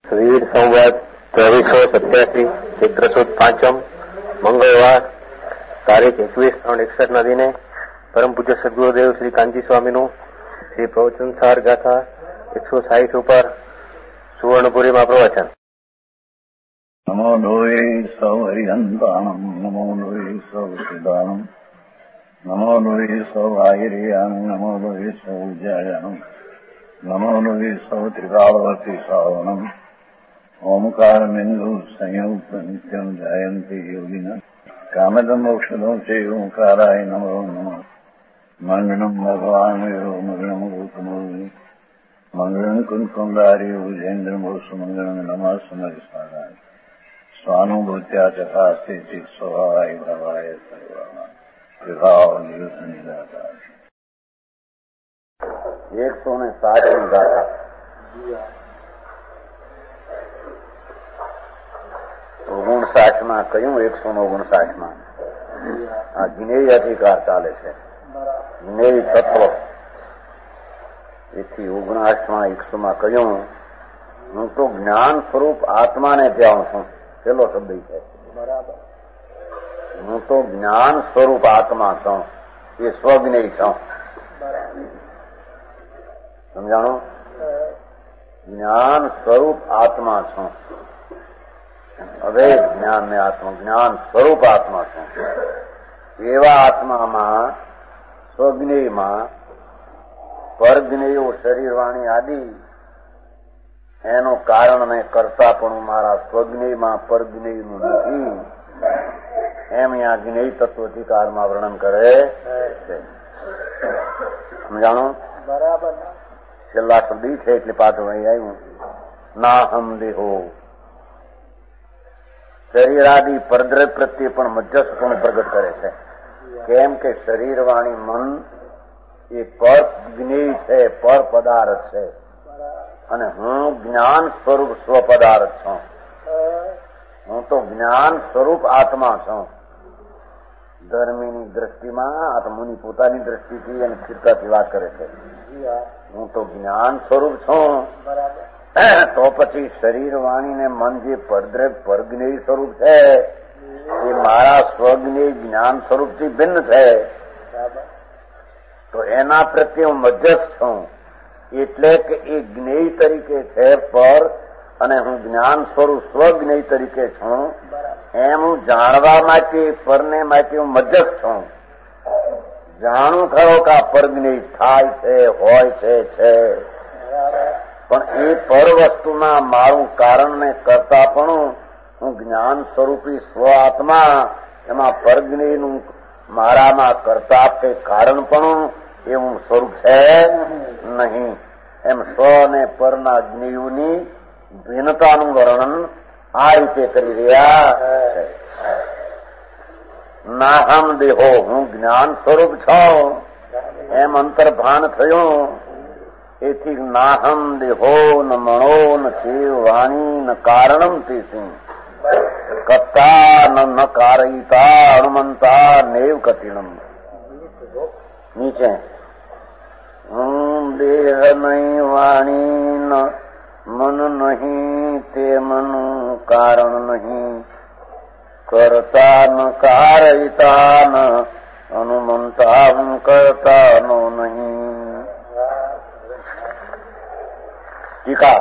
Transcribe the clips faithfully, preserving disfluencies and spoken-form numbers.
વીર સંવત ચોવીસો સત્યાસી ચૈત્ર સુદ પાંચમ મંગળવાર તારીખ એકવીસ ત્રણ એકસઠ ના દિને પરમ પૂજ્ય સદગુરુદેવ શ્રી કાંજી સ્વામીનું શ્રી પ્રવચન સાર ગાથા એકસો સાહીઠ ઉપર સુવર્ણપુરીમાં પ્રવચન. નમો લોહે સૌ હરિહંતાણમ નમો લોહે સૌ સિદ્ધાણમ નમો લોહે સૌ આહિર્યાણમ નમો લોહે સૌ જયાણમ નમો લોહે સૌ ત્રિકાળવતી શ્રાવણમ ઓમકાર બિંદુ સંયુક્ત નિત્યમ જયંતિ યોગિના કામદમ મોક્ષદમ છે ઓંકારાય નમો નમઃ. મંગળમ ભગવાન વીરો મંગળમ ગૌતમોની મંગળમ કુંકુંદારી ઉજેન્દ્ર મોક્ષ મંગળમ નમઃ સમરિસ્વારાય સ્વાનુભૂત્યા ચકાસ્તે સ્વભાવાય ભવાય સર્વમાં વિભાવ નિયુત નિરાકાર. એકસો ને સાતમી ગાથા. ઓગણસાઠ માં કયું એકસો ને ઓગણસાઠ માં આ જ્ઞેય અધિકાર ચાલે છે, જ્ઞેય તત્વ. એથી ઓગણસાઠ માં એકસો માં કહ્યું હું તો જ્ઞાન સ્વરૂપ આત્માને ધ્યાન છું. પેલો શબ્દ છે બરાબર. હું તો જ્ઞાન સ્વરૂપ આત્મા છું, એ સ્વજ્ઞેય છું. સમજાણું? જ્ઞાન સ્વરૂપ આત્મા છું. હવે જ્ઞાન ને આત્મા જ્ઞાન સ્વરૂપ આત્મા છું. એવા આત્મામાં સ્વજ્ઞેયમાં પરજ્ઞેયો શરીર વાણી આદિ એનું કારણ ને કરતા પણ મારા સ્વજ્ઞેયમાં પરજ્ઞેયનું નથી એમ અહીંયા જ્ઞેય તત્વધિકારમાં વર્ણન કરે છે. સમજાણું? બરાબર. છેલ્લા શબ્દ છે એટલે પાછું અહીં આવ્યું ના હમ દેહો. શરીરાદિ પરદ્રવ્ય પ્રત્યે પણ મધ્યસ્થપણું પ્રગટ કરે છે. કેમ કે શરીર વાણી મન એ પર જ્ઞેય છે, પર પદાર્થ છે અને હું જ્ઞાન સ્વરૂપ સ્વ પદાર્થ છું. હું તો જ્ઞાન સ્વરૂપ આત્મા છું. ધર્મીની દ્રષ્ટિમાં આત્મની પોતાની દ્રષ્ટિથી અને સ્થિરતાથી વાત કરે છે. હું તો જ્ઞાન સ્વરૂપ છું. તો પછી શરીર વાણી ને મન જે પરદ્રવ્ય પરજ્ઞેય સ્વરૂપ છે એ મારા સ્વજ્ઞેય જ્ઞાન સ્વરૂપથી ભિન્ન છે. તો એના પ્રત્યે હું મધ્યસ્થ છું. એટલે કે એ જ્ઞેય તરીકે છે પર અને હું જ્ઞાન સ્વરૂપ સ્વજ્ઞેય તરીકે છું. એમ હું જાણવા માટે પરને માટે હું મધ્યસ્થ છું. જાણું ખરો કે આ પરજ્ઞેય થાય છે, હોય છે છે પણ એ પર વસ્તુના મારું કારણ ને કરતા પણ હું જ્ઞાન સ્વરૂપી સ્વ આત્મા એમાં પરજ્ઞેયનું મારામાં કરતા કે કારણ પણ એવું સ્વરૂપ છે નહીં. એમ સ્વ અને પરના જ્ઞેયોની ભિન્નતાનું વર્ણન આ રીતે કરી રહ્યા છે. નાહમ દેહો, હું જ્ઞાન સ્વરૂપ છું એમ અંતર્ભાન થયું. એથી નાહમ દેહો ન મણો ન શિવ વાણી ન કારણમ તે સિંહ કત્તા ન કારયિતા હનુમંતા નેવ કતિણમ. નીચે હું દેહ નહીં વાણી ન મન નહીં તે મનું કારણ નહીં કરતા ન કારયિતા ન હનુમંતા હું કરતા નો નહીં. ટીકા.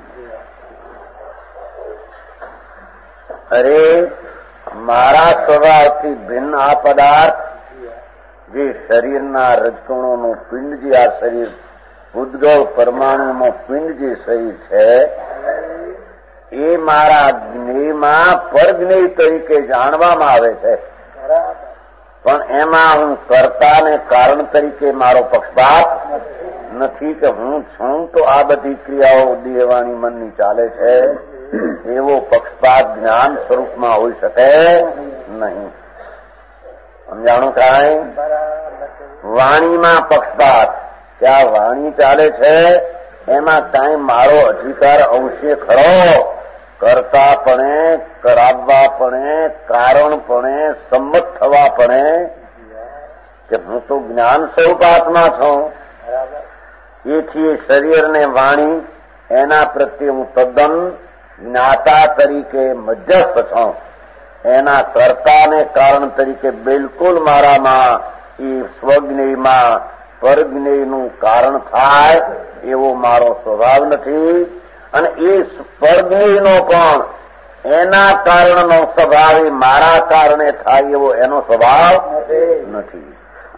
અરે મારા સ્વભાવથી ભિન્ન આ પદાર્થ જે શરીરના રજકણોનું પિંડ, જે આ શરીર ઉદ્ગવ પરમાણુનો પિંડ જે શરીર છે એ મારા જ્ઞેયમાં પરજ્ઞેય તરીકે જાણવામાં આવે છે. પણ એમાં હું કર્તા ને કારણ તરીકે મારો પક્ષપાત નથી કે હું છું તો આ બધી ક્રિયાઓ દેહવાણી મનની ચાલે છે એવો પક્ષપાત જ્ઞાન સ્વરૂપમાં હોઈ શકે નહીં. સમજાણું કાંઈ? વાણીમાં પક્ષપાત, ત્યાં વાણી ચાલે છે એમાં કાંઈ મારો અધિકાર અંશે ખરો? કરતાપણે, કરાવવાપણે, કારણપણે, સંમત થવાપણે કે હું તો જ્ઞાન સ્વરૂપ આત્મા છું. એથી શરીર ને વાણી એના પ્રત્યે હું તદ્દન જ્ઞાતા તરીકે મધ્યસ્થ છું, એના કર્તાને કારણ તરીકે બિલકુલ મારામાં એ સ્વજ્ઞેયમાં પરજ્ઞેયનું કારણ થાય એવો મારો સ્વભાવ નથી. અને એ પરજ્ઞેયનો પણ એના કારણનો સ્વભાવ એ મારા કારણે થાય એવો એનો સ્વભાવ નથી.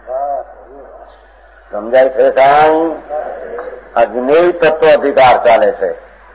સમજાય છે કાંઈ? આ જ્ઞેય તત્વ અધિકાર ચાલે છે.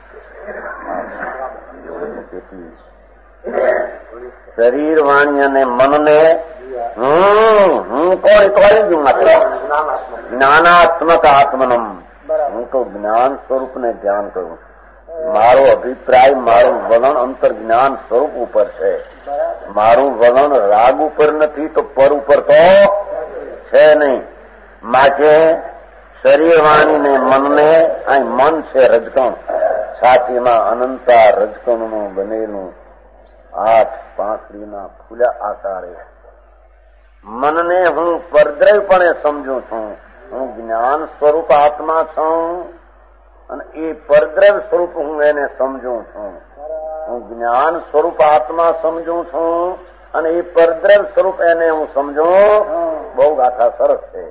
શરીર, વાણી અને મનને હું હું કોણ કરી દઉં માત્ર જ્ઞાનાત્મક આત્મનમ. હું તો જ્ઞાન સ્વરૂપને ધ્યાન કરું. મારો અભિપ્રાય, મારું વલણ અંતર જ્ઞાન સ્વરૂપ ઉપર છે. મારું વલણ રાગ ઉપર નથી તો પર ઉપર તો છે નહીં. માટે શરીર, વાણી ને મનને અહીં મન છે રજકણ, છાતીમાં અનંતા રજકણનું બનેલું આઠ પાંખડીના ફૂલ્યા આકારે મનને હું પરદ્રવ્યપણે સમજું છું. હું જ્ઞાન સ્વરૂપ આત્મા છું અને એ પરદ્રવ્ય સ્વરૂપ હું એને સમજું છું. હું જ્ઞાન સ્વરૂપ આત્મા સમજું છું અને એ પરદ્રવ્ય સ્વરૂપ એને હું સમજું. બહુ ગાથા સરસ છે.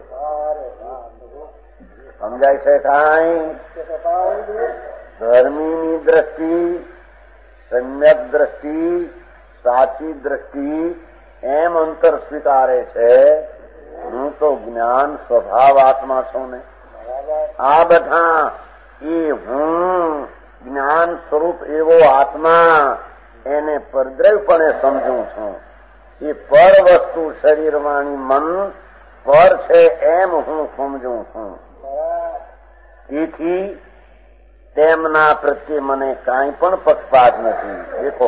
સમજાય છે કાંઈ? ધર્મીની દ્રષ્ટિ, સમ્યક દ્રષ્ટિ, સાચી દ્રષ્ટિ એમ અંતર સ્વીકારે છે. હું તો જ્ઞાન સ્વભાવ આત્મા છું ને. આ બધા એ હું જ્ઞાન સ્વરૂપ એવો આત્મા એને પરદ્રવ્યપણે સમજું છું. એ પર વસ્તુ શરીર, વાણી, મન પર છે એમ હું સમજું છું. તેથી તેમના પ્રત્યે મને કાંઈ પણ પક્ષપાત નથી. દેખો,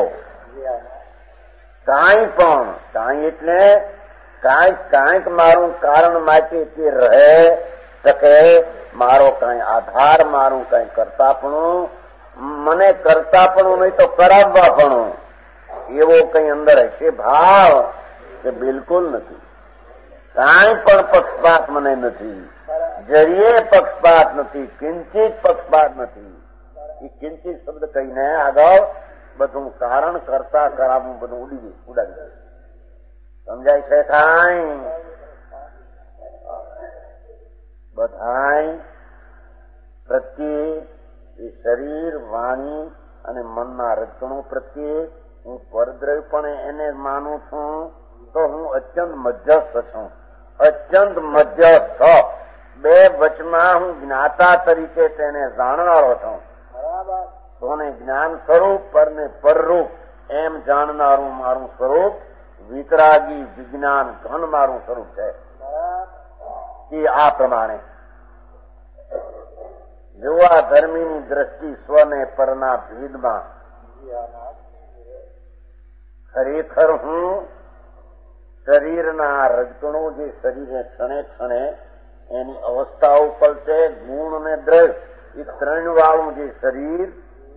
કાંઈ પણ, કાંઈ એટલે કાંઈક કાંઈક મારું કારણ માટે તે રહે શકે. મારો કાંઈ આધાર, મારું કાંઈ કરતાપણું, મને કરતાપણું નહીં તો કરાવવાપણું એવો કઈ અંદર હશે ભાવ કે બિલકુલ નથી. કાંઈ પણ પક્ષપાત મને નથી. જરીએ પક્ષપાત નથી. કિંચિત પક્ષપાત નથી. એ કિંચિત શબ્દ કહીને આગળ બધું કારણ કરતા કરાવવું બધું ઉડી ઉડાડી દે. સમજાય છે કાંઈ? બધાય પ્રત્યે એ શરીર, વાણી અને મનના રચણો પ્રત્યે હું પરદ્રવ્યપણે એને માનું છું તો હું અત્યંત મધ્યસ્થ છું. અત્યંત મધ્યસ્થ બે વચમાં હું જ્ઞાતા તરીકે તેને જાણનારો છું. તોને જ્ઞાન સ્વરૂપ પરને પરરૂપ એમ જાણનારું મારું સ્વરૂપ, વિતરાગી વિજ્ઞાન ઘન મારું સ્વરૂપ છે. એ આ પ્રમાણે જોવા ધર્મીની દ્રષ્ટિ સ્વને પરના ભેદમાં ખરેખર હું શરીરના રજકણો જે શરીરે ક્ષણે ક્ષણે એની અવસ્થા ઉપર છે, ગુણ અને દ્રવ્ય એ ત્રણ વાળું જે શરીર,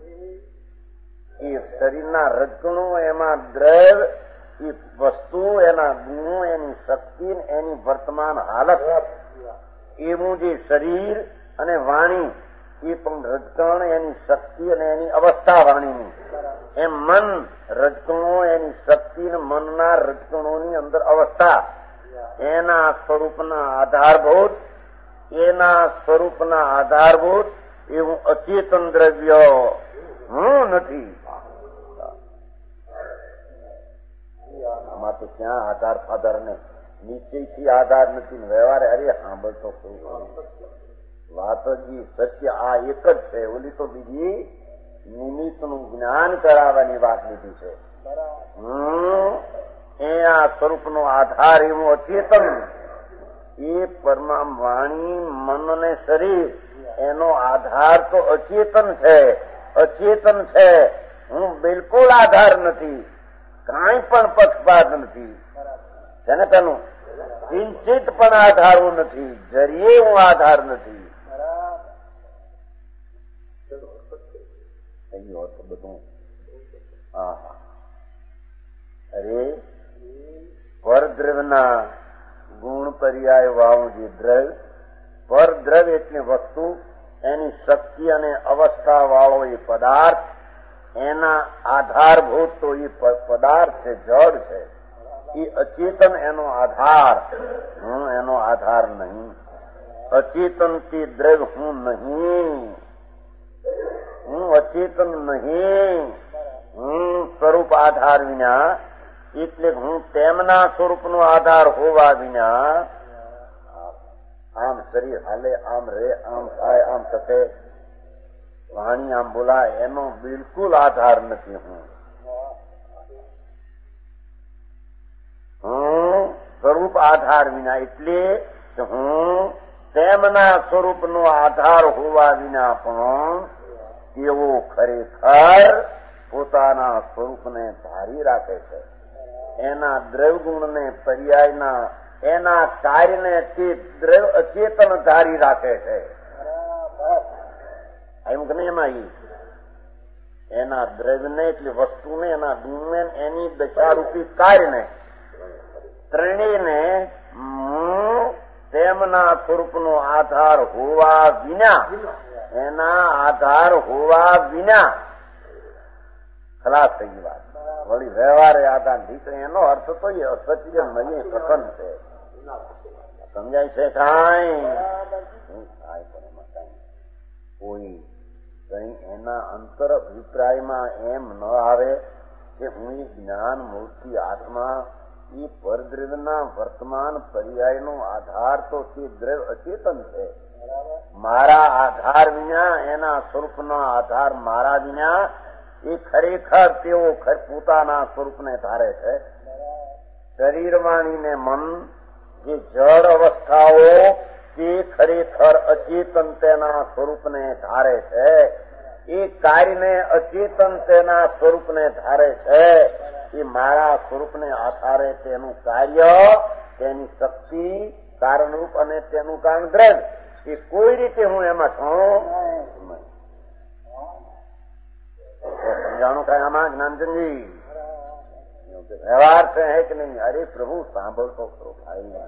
એ શરીરના રજકણો, એમાં દ્રવ્ય, એ વસ્તુ, એના ગુણો, એની શક્તિ, એની વર્તમાન હાલત, એવું જે શરીર અને વાણી એ પણ રજકણ, એની શક્તિ અને એની અવસ્થા વાણીની. એમ મન રજકણો, એની શક્તિ અને મનના રજકણોની અંદર અવસ્થા, એના સ્વરૂપના આધારભૂત, એના સ્વરૂપના આધારભૂત એવું અચેતન દ્રવ્ય હું નથી. આમાં તો ક્યાં આધાર ફાધાર ને નિશ્ચયથી આધાર નથી. વ્યવહાર અરે સાંભળતો વાત જ સત્ય આ એક જ છે. ઓલી તો બીજી નિમિત્તનું જ્ઞાન કરાવવાની વાત લીધી છે. હમ એ આ સ્વરૂપનો આધાર એવું અચેતન, એ પરમા વાણી, મન અને શરીર એનો આધાર તો અચેતન છે. અચેતન છે. હું બિલકુલ આધાર નથી. કાંઈ પણ પક્ષપાત નથી. તેને તેનું કિંચિત પણ આધાર હું નથી. જરીએ હું આધાર નથી. બધું અરે પરદ્રવ્યના ગુણ પર્યાય વાળું જે દ્રવ્ય, પરદ્રવ્ય એટલે વસ્તુ, એની શક્તિ અને અવસ્થા વાળો એ પદાર્થ, એના આધારભૂત તો એ પદાર્થ છે, જડ છે. એ અચેતન એનો આધાર, હું એનો આધાર નહીં. અચેતનથી દ્રવ્ય હું નહીં, હું અચેતન નહીં. હું સ્વરૂપ આધાર વિના, એટલે હું તેમના સ્વરૂપનો આધાર હોવા વિના આમ શરીર હાલે, આમ રે, આમ થાય, આમ થશે, વાણી આમ બોલાય, એનો બિલકુલ આધાર નથી. હું હું સ્વરૂપ આધાર વિના, એટલે હું તેમના સ્વરૂપનો આધાર હોવા વિના પણ તેઓ ખરેખર પોતાના સ્વરૂપને ધારી રાખે છે. એના દ્રવ્યગુણને પર્યાયના, એના કાર્યને તે દ્રવ્ય અચેતન ધારી રાખે છે. એમ કે એમાં એના દ્રવ્યને એટલે વસ્તુને, એના ગુણને, એની દશારૂપી કાર્યને ત્રણેયને તેમના સ્વરૂપનો આધાર હોવા વિના, એના આધાર હોવા વિના ખલાસ થઈ ગઈ વાત. વળી વ્યવહારે આધાર નીકળે, એનો અર્થ તો એ અસત્ય નહીં, કથન છે. સમજાય છે? કાંઈ કોઈ કઈ એના અંતર અભિપ્રાયમાં એમ ન આવે કે હું એ જ્ઞાન મૂર્તિ આત્મા એ પરદ્રવ્યના વર્તમાન પર્યાયનો આધાર તો તે દ્રવ્ય અચેતન છે. મારા આધાર વિના, એના સ્વરૂપનો આધાર મારા વિના, એ ખરેખર તેઓ પોતાના સ્વરૂપને ધારે છે. શરીર, વાણી ને મન જે જડ અવસ્થાઓ, તે ખરેખર અચેતન તેના સ્વરૂપને ધારે છે. એ કાર્યને અચેતન તેના સ્વરૂપને ધારે છે. એ મારા સ્વરૂપને આધારે તેનું કાર્ય, તેની શક્તિ, કારણરૂપ અને તેનું કારણ દ્રવ્ય, એ કોઈ રીતે હું એમાં છું. સમજાણું કઈ આમાં જ્ઞાનચંદજી? વ્યવહાર છે હે કે નહીં? અરે પ્રભુ સાંભળતો ખરો ભાઈ.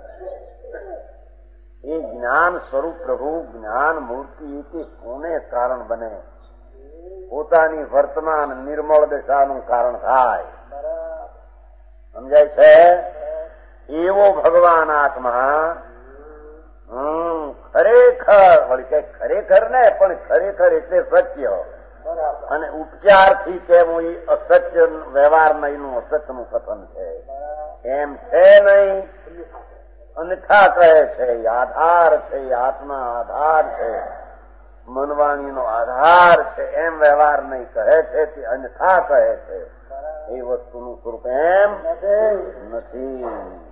એ જ્ઞાન સ્વરૂપ પ્રભુ, જ્ઞાન મૂર્તિ એ કોને કારણ બને? પોતાની વર્તમાન નિર્મળ દશાનું કારણ થાય. સમજાય છે? એવો ભગવાન આત્મા હમ ખરેખર, વળી કઈ ખરેખર ને, પણ ખરેખર એટલે સત્ય. અને ઉપચારથી કેમ એ અસત્ય વ્યવહાર નહીં, અસત્યનું કથન છે એમ છે નહીં. અન્યથા કહે છે આધાર છે, આત્મા આધાર છે, મનવાણીનો આધાર છે, એમ વ્યવહાર નહીં કહે છે. તે અન્યથા કહે છે. એ વસ્તુનું સ્વરૂપ એમ નથી.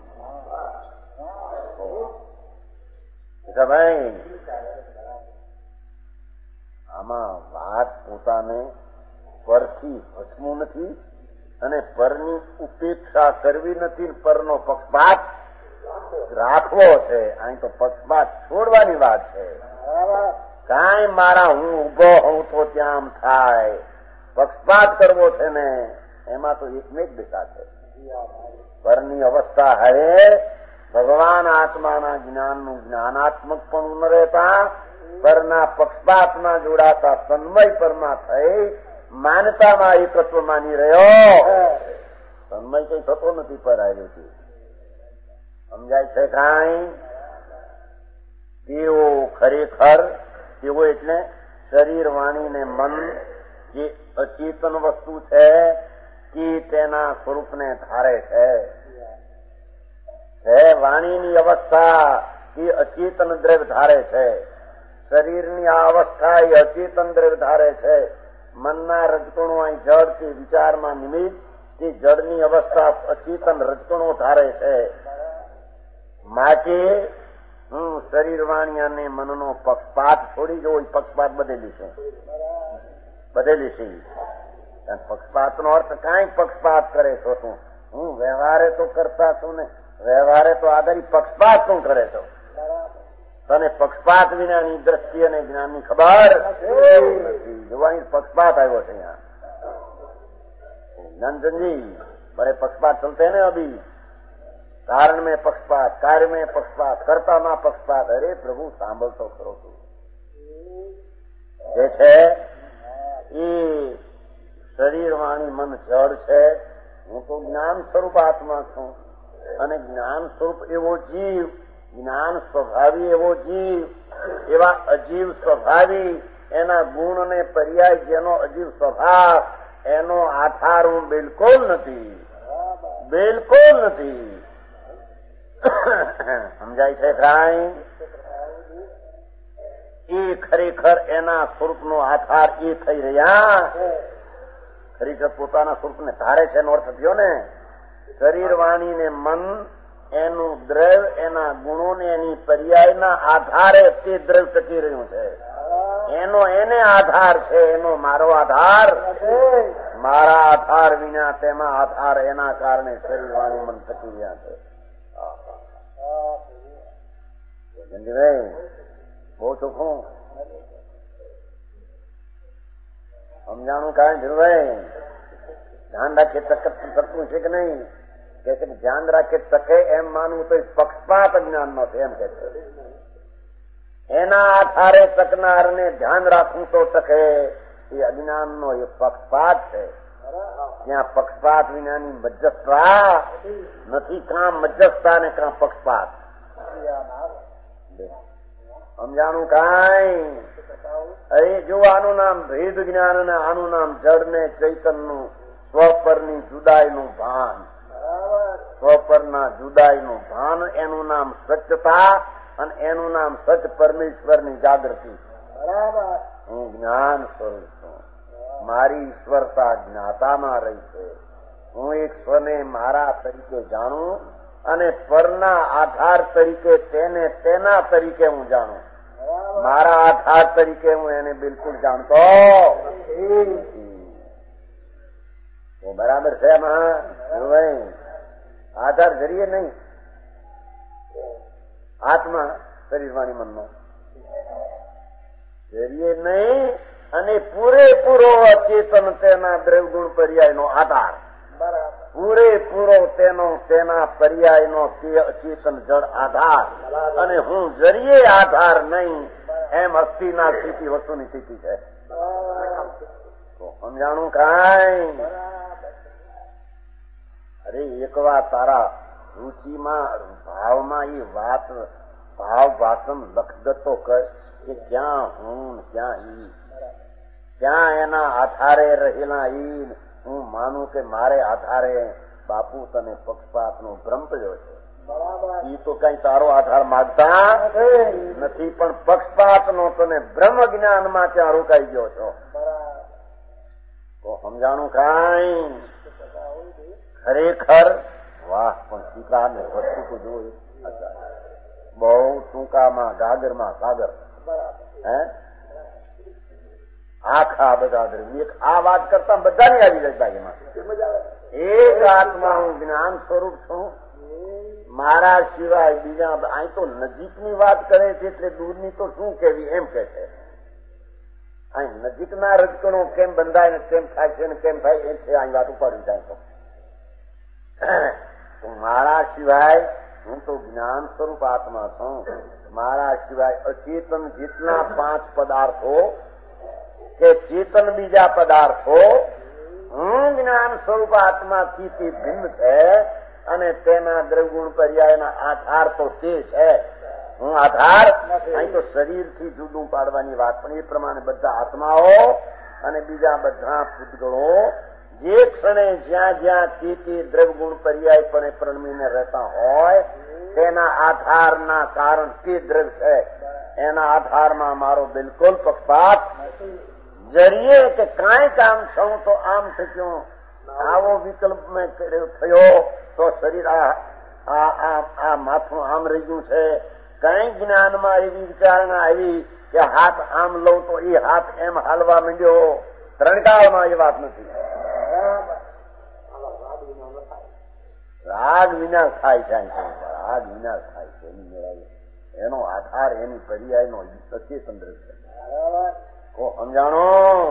ભાઈ આમાં વાત પોતાને પરથી હસવું નથી અને પરની ઉપેક્ષા કરવી નથી, પરનો પક્ષપાત રાખવો છે. અહીં તો પક્ષપાત છોડવાની વાત છે. કાંઈ મારા હું ઉભો હોઉં તો ત્યાં આમ થાય, પક્ષપાત કરવો છે ને, એમાં તો એકમેક દિશા છે. પરની અવસ્થા હવે ભગવાન આત્માના જ્ઞાનનું જ્ઞાનાત્મક પણ ન રહેતા, પરના પક્ષપાતમાં જોડાતા તન્મય પરમાં થઈ માનતામાં એકત્વ માની રહ્યો. તન્મય કઈ થતો નથી પર આવ્યો છે. સમજાય છે કાંઈ? તેઓ ખરેખર, તેઓ એટલે શરીર, વાણી ને મન જે અચેતન વસ્તુ છે તે તેના સ્વરૂપને ધારે છે. વાણીની અવસ્થા એ અચેતન દ્રવ્ય ધારે છે. શરીરની આ અવસ્થા એ અચેતન દ્રવ્ય ધારે છે. મનના રજકણો અહીં જડ તે વિચારમાં નિમિત્ત તે જડની અવસ્થા અચેતન રજકણો ધારે છે. માટે હું શરીર, વાણી અને મનનો પક્ષપાત છોડી જવો. પક્ષપાત બધેલી છે, બધેલી છે. પક્ષપાત નો અર્થ કાંઈ પક્ષપાત કરે છો તું? હું વ્યવહારે તો કરતા છું ને, વ્યવહારે તો આધારી પક્ષપાત શું કરે છો? તને પક્ષપાત વિનાની દ્રષ્ટિ અને જ્ઞાનની ખબર નથી. જોવાની પક્ષપાત આવ્યો છે यहाँ नंदनजी. बड़े पक्षपात चलते हैं ना अभी, कारण में पक्षपात, कार्य में पक्षपात, कर्ता में पक्षपात. अरे प्रभु सांभल तो करो तू. જે છે એ જ્ઞાન સ્વરૂપ આત્મા છું અને જ્ઞાન સ્વરૂપ એવો જીવ, જ્ઞાન સ્વભાવી એવો જીવ, એવા અજીવ સ્વભાવી એના ગુણ અને પર્યાય જેનો અજીવ સ્વભાવ એનો આધાર હું બિલકુલ નથી, બિલકુલ નથી. સમજાય છે કાંઈ? એ ખરેખર એના સ્વરૂપનો આધાર એ થઈ રહ્યા, ખરેખર પોતાના સ્વરૂપને ધારે છે એનો અર્થ થયો ને. શરીર, વાણી ને મન એનું દ્રવ્ય, એના ગુણો ને એની પર્યાયના આધારે તે દ્રવ્ય ટકી રહ્યું છે. એનો એને આધાર છે, એનો મારો આધાર, મારા આધાર વિના તેમાં આધાર, એના કારણે શરીર, વાણી, મન ટકી રહ્યા છે. બહુ ચોખ્ખું સમજાણું. કાંઈ ધીરુભાઈ ધ્યાન રાખીએ તકે કરતું છે કે નહીં? કે છે ધ્યાન રાખીએ તકે એમ માનવું તો પક્ષપાત અજ્ઞાન નો છે એમ કે છે. એના આધારે તકનારને ધ્યાન રાખવું તો ટકે એ અજ્ઞાન નો એ પક્ષપાત છે. ત્યાં પક્ષપાત વિનાની મજ્જસતા નથી. કાં મજ્જસતા ને કાં પક્ષપાત. સમજાણું કાંઈ? અરે જો આનું નામ ભેદ જ્ઞાન અને આનું નામ જડ ને ચૈતનનું સ્વપરની જુદાઈનું ભાન, સ્વપરના જુદાઈનું ભાન, એનું નામ સત્યતા અને એનું નામ સચ પરમેશ્વરની જાગૃતિ. હું જ્ઞાન સ્વરૂપ છું. મારી ઈશ્વરતા જ્ઞાતામાં રહી છે. હું એક સ્વને મારા તરીકે જાણું અને પરના આધાર તરીકે તેને તેના તરીકે હું જાણું. મારા આધાર તરીકે હું એને બિલકુલ જાણતો બરાબર છે. એમાં આધાર જરીએ નહીં. આત્મા શરીર, વાણી, મનનો જરીએ નહીં અને પૂરેપૂરો અચેતન તેના દ્રવ્ય ગુણ પર્યાયનો આધાર, પૂરેપૂરો તેનો તેના પર્યાયનો તે અચેતન જળ આધાર. અને હું જરીએ આધાર નહીં એમ અસ્થિના સ્થિતિ વસ્તુની સ્થિતિ છે. સમજાણું કાંઈ? અરે એક વાર તારા રુચિમાં ભાવમાં એ વાત ભાવ ભાષણ લખદતો કર કે ક્યાં હું ક્યાં ઈ, ક્યાં એના આધારે રહેલા ઈ હું માનું કે મારે આધારે બાપુ તને પક્ષપાત નો ભ્રમ પડ્યો છે. એ તો કઈ તારો આધાર માગતા નથી, પણ પક્ષપાત નો તને બ્રહ્મ જ્ઞાનમાં ત્યાં રોકાઈ ગયો છો. તો સમજાણું કાંઈ? ખરેખર વાહ, પણ ટીકા ને વસ્તુ તો જોયું બહુ ટૂંકામાં ગાગરમાં સાગર. હે આખા બધા એક આ વાત કરતા બધાની આવી જાય એમાં. એક આત્મા હું જ્ઞાન સ્વરૂપ છું, મારા સિવાય બીજા. અહીં તો નજીકની વાત કરે છે એટલે દૂરની તો શું કેવી એમ કે છે. અહીં નજીકના રજકણો કેમ બંધાય ને કેમ થાય છે ને કેમ થાય એ છે અહીં વાત ઉપાડી જાય. તો મારા સિવાય હું તો જ્ઞાન સ્વરૂપ આત્મા છું. મારા સિવાય અચેતન જેટલા પાંચ પદાર્થો કે ચેતન બીજા પદાર્થો હું જ્ઞાન સ્વરૂપ આત્માથી તે ભિન્ન છે અને તેના દ્રવગુણ પર્યાયના આધાર તો તે છે. હું આધાર અહીં તો શરીરથી જુદું પાડવાની વાત, પણ એ પ્રમાણે બધા આત્માઓ અને બીજા બધા પૂતગળો જે ક્ષણે જ્યાં જ્યાં તે તે દ્રવગુણ પર્યાય પણ પ્રણમીને રહેતા હોય તેના આધારના કારણ તે દ્રવ્ય છે. એના આધારમાં મારો બિલકુલ પક્ષપાત જરીએ કે કાંઈ કામ છું તો આમ થયું, આવો વિકલ્પ મેં થયો તો શરીર આ માથું આમ રહી ગયું છે. કઈ જ્ઞાનમાં એવી વિચારણા આવી કે હાથ આમ લઉં તો એ હાથ એમ હાલવા માંડ્યો. ત્રણકાળમાં એ વાત નથી. રાગ વિનાશ થાય છે, રાગ વિનાશ થાય છે. એની મેળવી એનો આધાર એની પર્યાયનો સચેતન દ્રશ્ય. સમજાણો?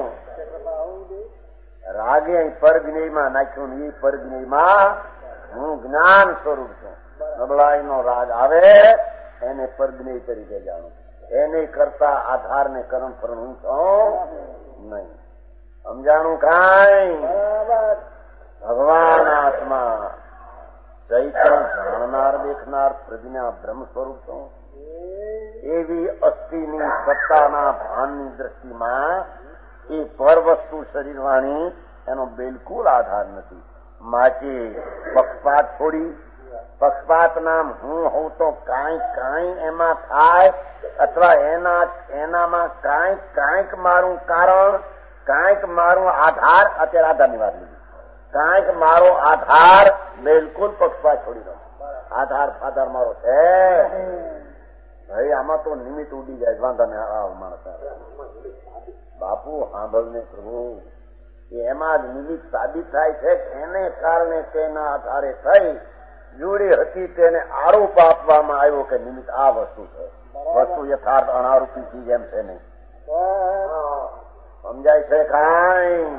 રાગે પરજ્ઞેયમાં નાખ્યું ને એ પરજ્ઞેયમાં હું જ્ઞાન સ્વરૂપ છું. નબળાઈનો રાગ આવે એને પરજ્ઞેય તરીકે જાણું. એને કરતા આધાર ને કર્મ ફરણ હું છું નહીં. સમજાણું કાંઈ? ભગવાન આત્મા દેખનાર પ્રજ્ઞા બ્રહ્મ સ્વરૂપ છું. એવી અસ્થિની સત્તાના ભાનની દ્રષ્ટિમાં એ પર વસ્તુ શરીરવાણી એનો બિલકુલ આધાર નથી. માટે પક્ષપાત છોડી પક્ષપાત નામ હું હોઉં તો કાંઈક કાંઈ એમાં થાય અથવા એના એનામાં કાંઈક કાંઈક મારું કારણ કાંઈક મારું આધાર. અત્યારે આધારની વાત લીધી. કાંઈક મારો આધાર બિલકુલ પક્ષપાત છોડી દો. આધાર ફાધાર મારો છે ભાઈ. આમાં તો નિમિત્ત ઉડી જાય. વાંધા ને માણસ બાપુ સાંભળને પ્રભુ એમાં જ નિમિત્ત સાબિત થાય છે. એને કારણે તેના આધારે થઈ જોડે હતી તેને આરોપ આપવામાં આવ્યો કે નિમિત્ત આ વસ્તુ છે. વસ્તુ યથાર્થ અનારૂપી ચીજ એમ છે નહીં. સમજાય છે કાંઈ?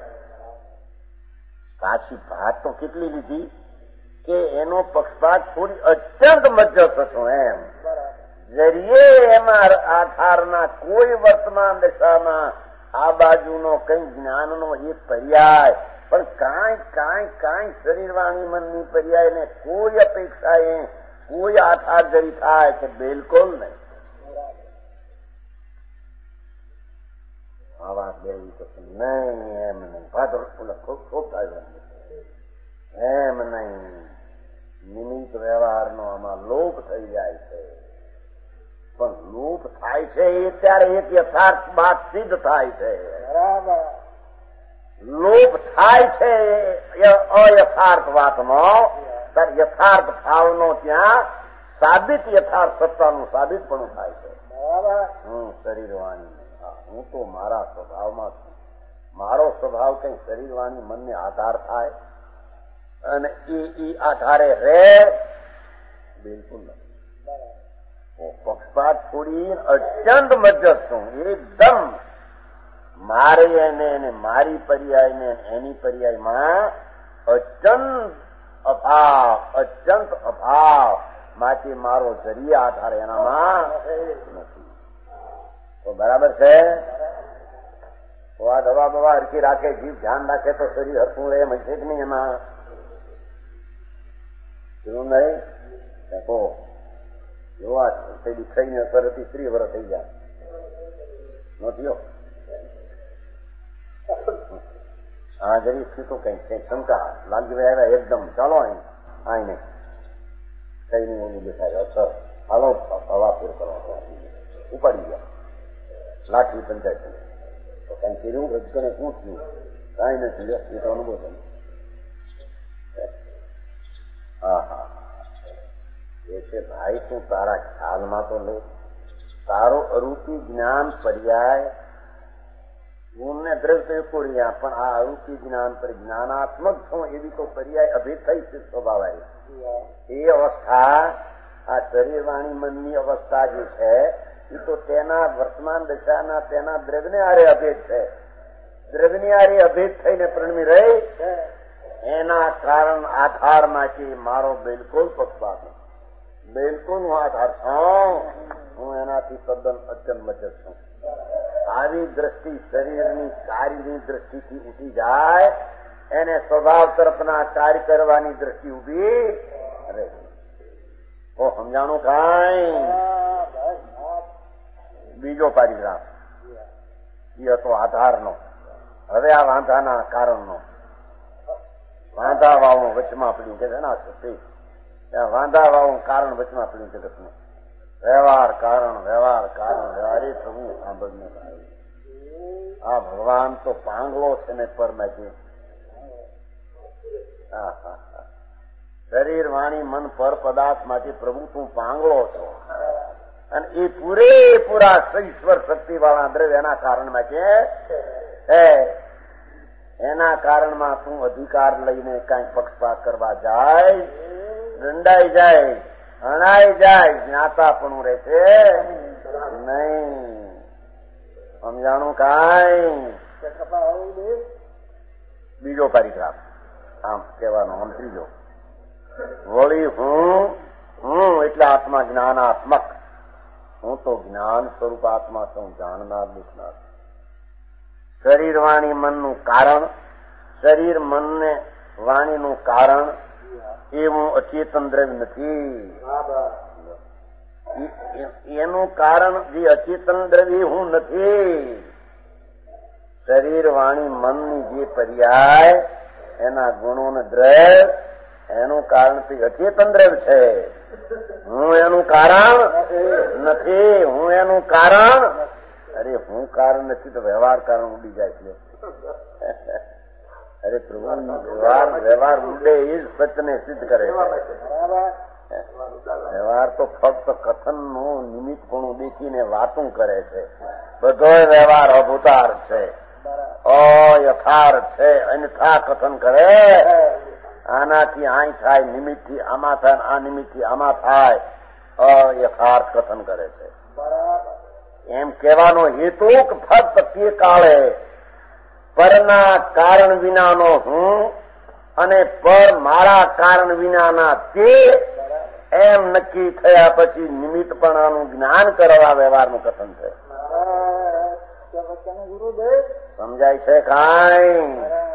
સાચી વાત તો કેટલી લીધી કે એનો પક્ષપાત થોડી અત્યંત મજ્જસ હતો એમ. જરીએ એમાં આધારના કોઈ વર્તમાન દશામાં આ બાજુનો કઈ જ્ઞાનનો એક પર્યાય પણ કાંઈ કાંઈ કાંઈ શરીરવાણી મનની પર્યાય ને કોઈ અપેક્ષાએ કોઈ આધાર જરી થાય કે બિલકુલ નહીં. આ વાત બેવી તો નહીં એમ નહીં. ભાદર ખૂબ ખૂબ થાય એમ નહીં. નિમિત્ત વ્યવહારનો આમાં લોપ થઈ જાય છે. પણ લોપ થાય છે એ ત્યારે એક યથાર્થ વાત સિદ્ધ થાય છે. લોપ થાય છે અયથાર્થ વાતનો ત્યારે યથાર્થ ભાવનો ત્યાં સાબિત યથાર્થ સત્તાનું સાબિત પણ થાય છે. હું શરીરવાણી હું તો મારા સ્વભાવમાં છું. મારો સ્વભાવ કઈ શરીરવાણી મનને આધાર થાય અને એ એ આધારે રે બિલકુલ નથી. પક્ષપાત છોડી અત્યંત મજ્જસ છું. એકદમ મારે એને મારી પર્યાયને એની પર્યાયમાં અત્યંત અભાવ અત્યંત અભાવ. માટે મારો જરીએ આધાર એનામાં નથી. તો બરાબર છે. તો આ દવા બવા હરખી રાખે જીભ ધ્યાન રાખે તો શરીર હરખું રહે. એમ હશે જ નહીં એમાં શું નહીં. દેખો જોવા પેલી થઈને અસર હતી ત્રીસ વર્ષ થઈ જાય નથીઓ. હા જરી થયું કઈક કઈક શંકા લાલજીભાઈ આવ્યા એકદમ ચાલો અહીં આઈને કઈ નહીં ઓલું દેખાય અસર હાલો હવા પૂર કરવા ઉપાડી ગયા લાઠી પંચાયત તો કઈ કર્યું રજકને શું થયું કઈ નથી એ તો અનુભવ થયો. હા હા એ છે ભાઈ તું તારા ખ્યાલમાં તો લે. તારો અરૂપી જ્ઞાન પર્યાય ગુણને દ્રવ્ય કોડિયા પણ આ અરૂપી જ્ઞાન પર જ્ઞાનાત્મક છું એવી તો પર્યાય અભેદ થઈ છે સ્વભાવ. એ અવસ્થા આ શરીરવાણી મનની અવસ્થા જે છે એ તો તેના વર્તમાન દશાના તેના દ્રવ્યને આરે અભેદ છે. દ્રવ્યની આરે અભેદ થઈને પ્રણમી રહે એના કારણ આધારમાંથી મારો બિલકુલ પક્ષપાત બિલકુલ હું આધાર છું. હું એનાથી તદ્દન અત્યંત મજ્જસ છું. આવી દ્રષ્ટિ શરીરની કાર્યની દ્રષ્ટિથી ઉઠી જાય એને સ્વભાવ તરફના કાર્ય કરવાની દ્રષ્ટિ ઉભી રહે. ઓ સમજાણું કાંઈ? બીજો પારિગ્રાફ એ હતો આધારનો. હવે આ વાંધાના કારણનો. વાંધા વાવું વચમાં પડ્યું છે ને ત્યાં વાંધા વાવું કારણ વચમાં પડ્યું જગતનું. વ્યવહાર કારણ વ્યવહાર કારણ વ્યવહારે થવું સાંભળને આ ભગવાન તો પાંગલો છે ને પરમાજી. શરીર વાણી મન પર પદાર્થ માંથી પ્રભુ તું પાંગલો છો અને એ પૂરેપૂરા ઈશ્વર શક્તિ વાળા દ્રવ્ય એના કારણમાં છે. એના કારણમાં તું અધિકાર લઈને કઈ પક્ષપાત કરવા જાય દંડાઈ જાય અણાઈ જાય જ્ઞાતાપણું રહેશે નહીં. સમજાણું કાંઈ? બીજો પરિગ્રાફ આમ કહેવાનો આમ ત્રીજો વળી હું હું એટલે આત્મા જ્ઞાનાત્મક. હું તો જ્ઞાન સ્વરૂપ આત્મા છું જાણનાર બુકનાર. શરીર વાણી મનનું કારણ શરીર મનને વાણીનું કારણ એવું અચેતન દ્રવ્ય નથી. એનું કારણ જે અચેતન દ્રવ્ય હું નથી. શરીર વાણી મનની જે પર્યાય એના ગુણો ને દ્રવ્ય એનું કારણ અચેતન દ્રવ્ય છે. હું એનું કારણ નથી. હું એનું કારણ અરે હું કારણ નથી તો વ્યવહાર કારણ ઉડી જાય છે. અરે પ્રભુ વ્યવહાર વ્યવહાર ઉડે એ જ સત્યને સિદ્ધ કરે છે. વ્યવહાર તો ફક્ત કથન નું નિમિત્ત પણ દેખીને વાતું કરે છે. બધો વ્યવહાર અભૂતાર છે, અયથાર્થ છે. અન્યથા કથન કરે. આનાથી આઈ થાય, નિમિત્ત થી આમાં થાય, આ નિમિત્ત થી આમાં થાય, અયથાર્થ કથન કરે છે. એમ કહેવાનો હેતુ ફક્ત તે કાળે પરના કારણ વિનાનો હું અને પર મારા કારણ વિનાના તે એમ નક્કી થયા પછી નિમિત્તપણાનું જ્ઞાન કરવા વ્યવહારનું કથન છે. સમજાય છે કાંઈ?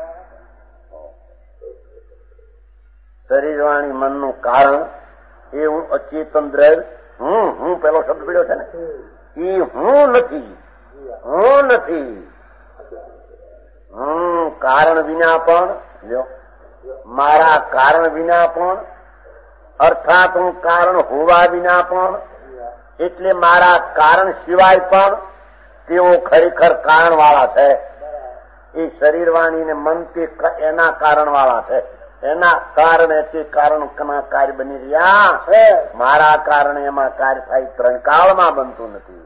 શરીરવાણી મનનું કારણ એ હું અચેતન દ્રવ્ય હું હું પેલો શબ્દ પીડ્યો છે ને એ હું નથી. હું નથી. હું કારણ વિના પણ લ્યો મારા કારણ વિના પણ અર્થાત હું કારણ હોવા વિના પણ એટલે મારા કારણ સિવાય પણ તેઓ ખરેખર કારણ વાળા છે. એ શરીરવાણી ને મન તે એના કારણ વાળા છે. એના કારણે તે કારણ કાર્ય બની રહ્યા છે. મારા કારણે એમાં કાર્ય થાય ત્રણ કાળમાં બનતું નથી.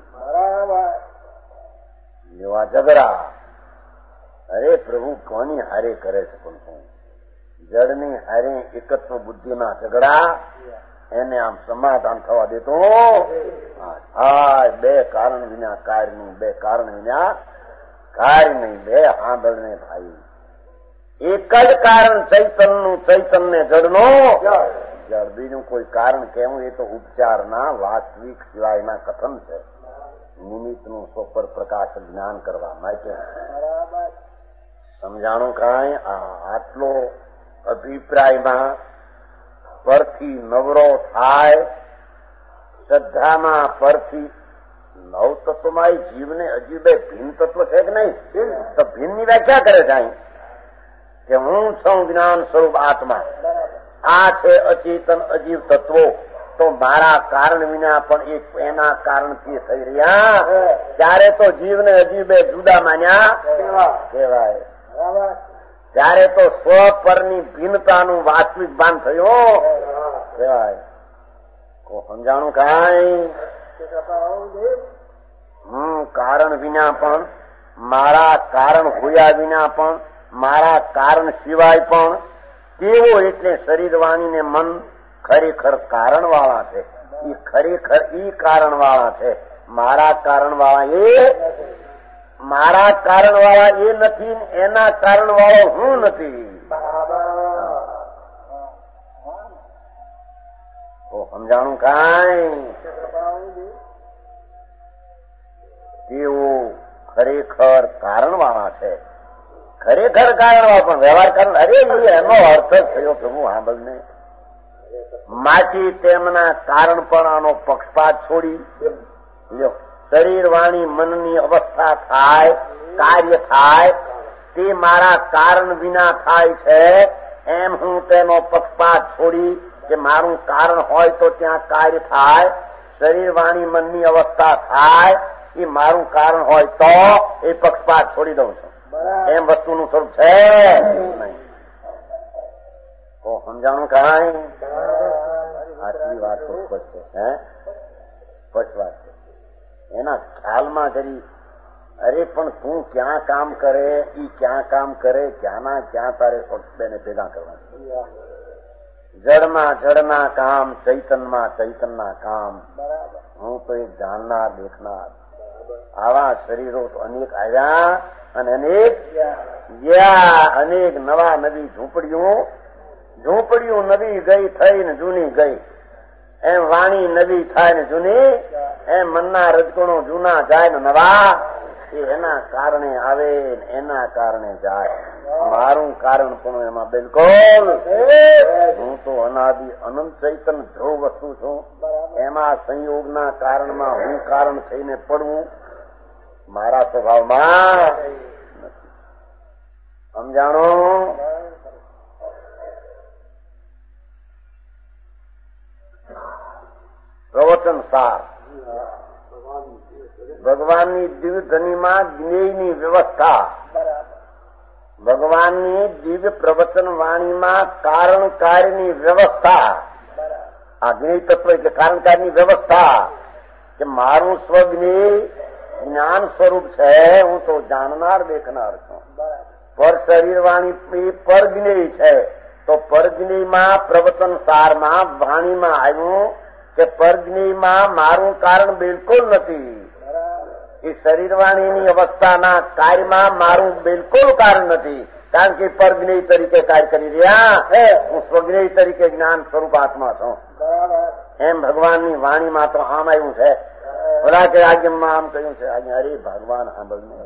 એવા ઝઘડા અરે પ્રભુ કોની હારે કરે છે? પણ હું જળની હારે એકત્વ બુદ્ધિના ઝઘડા એને આમ સમાધાન થવા દેતો. હા, બે કારણ વિના કાર્ય નહીં, બે કારણ વિના કાર્ય નહીં, બે આંધળ ને ભાઈ. એક જ કારણ ચૈતનનું, ચૈતન્ય જળનો જળ. બીજું કોઈ કારણ કહેવું એ તો ઉપચારના વાસ્તવિક સિવાયના કથન છે. નિમિત્તનું સ્વપર પ્રકાશ જ્ઞાન કરવા માટે સમજાણું કાંઈ? આટલો અભિપ્રાયમાં પરથી નવરો થાય, શ્રદ્ધામાં પરથી નવ તત્વમાં એ જીવને હજી બે ભિન્ન તત્વ છે કે નહીં? તો ભિન્નની વ્યાખ્યા કરે છે કે હું છું જ્ઞાન સ્વરૂપ આત્મા. આ છે અચેતન અજીવ તત્વો. તો મારા કારણ વિના પણ એક એના કારણથી થઈ રહ્યા. ત્યારે તો જીવને હજી બે જુદા માન્યા કહેવાય. ત્યારે તો સ્વ પરની ભિન્નતાનું વાસ્તવિક ભાન થયું કહેવાય. સમજાણું કાંઈ? હું કારણ વિના પણ, મારા કારણ હોયા વિના પણ, મારા કારણ સિવાય પણ તેવો એટલે શરીરવાણી ને મન ખરેખર કારણ વાળા છે. એ ખરેખર ઈ કારણ વાળા છે. મારા કારણ વાળા એ મારા કારણ વાળા એ નથી. એના કારણ વાળો હું નથી. તો સમજાણું કાંઈ? તેઓ ખરેખર કારણ વાળા છે. ખરેખર કારણ વાળા પણ વ્યવહાર કારણ. અરે એનો અર્થ થયો પ્રભુ સાંભળને. માથી તેમના કારણપણાનો પક્ષપાત છોડી શરીર વાણી મનની અવસ્થા થાય, કાર્ય થાય તે મારા કારણ વિના થાય છે. એમ હું તેનો પક્ષપાત છોડી કે મારું કારણ હોય તો ત્યાં કાર્ય થાય, શરીર વાણી મનની અવસ્થા થાય એ મારું કારણ હોય તો એ પક્ષપાત છોડી દઉં છું. એમ વસ્તુનું સ્વરૂપ છે નહીં. તો સમજાણું કાંઈ? આટલી વાત તો સ્પષ્ટ છે. હે સ્પષ્ટ વાત છે. એના ખ્યાલમાં જરી અરે પણ તું ક્યાં કામ કરે, ઈ ક્યાં કામ કરે, ક્યાંના ક્યાં તારે બેને ભેગા કરવા. જળમાં જળના કામ, ચૈતનમાં ચૈતનના કામ. હું તો એક જાણનાર દેખનાર. આવા શરીરો તો અનેક આવ્યા અને અનેક ગયા. અનેક નવા નવી ઝૂંપડીઓ ઝૂંપડીઓ નવી ગઈ થઈ ને જૂની ગઈ. એમ વાણી નવી થાય ને જૂની. એમ મનના રજગુણો જૂના જાય ને નવા એ એના કારણે આવે એના કારણે જાય. મારું કારણ પણ એમાં બિલકુલ હું તો અનાદિ અનંત ચૈતન્ય ધ્રુવ વસ્તુ છું. એમાં સંયોગના કારણમાં હું કારણ થઈને પડવું મારા સ્વભાવમાં નથી. સમજાણો? પ્રવચન સાર ભગવાનની દિવ્ય ધનીમાં જ્ઞેયની વ્યવસ્થા, ભગવાનની દિવ્ય પ્રવચન વાણીમાં કારણ કાર્યની વ્યવસ્થા. આ જ્ઞેય તત્વ એટલે કારણ કાર્યની વ્યવસ્થા કે મારું સ્વજ્ઞેય જ્ઞાન સ્વરૂપ છે. હું તો જાણનાર દેખનાર છું. પર શરીર વાણી પર જ્ઞેય છે તો પરજ્ઞેયમાં પ્રવચન સારમાં વાણીમાં આવ્યું કે પરજ્ઞેયમાં મારું કારણ બિલકુલ નથી. એ શરીરવાણીની અવસ્થાના કાર્યમાં મારું બિલકુલ કારણ નથી. કારણ કે પરજ્ઞેય તરીકે કાર્ય કરી રહ્યા હું સ્વજ્ઞેય તરીકે જ્ઞાન સ્વરૂપ આત્મા છું. એમ ભગવાનની વાણીમાં તો આમ આવ્યું છે. બધા કે આજ્ઞમાં આમ કહ્યું છે. આજે અરે ભગવાન સાંભળને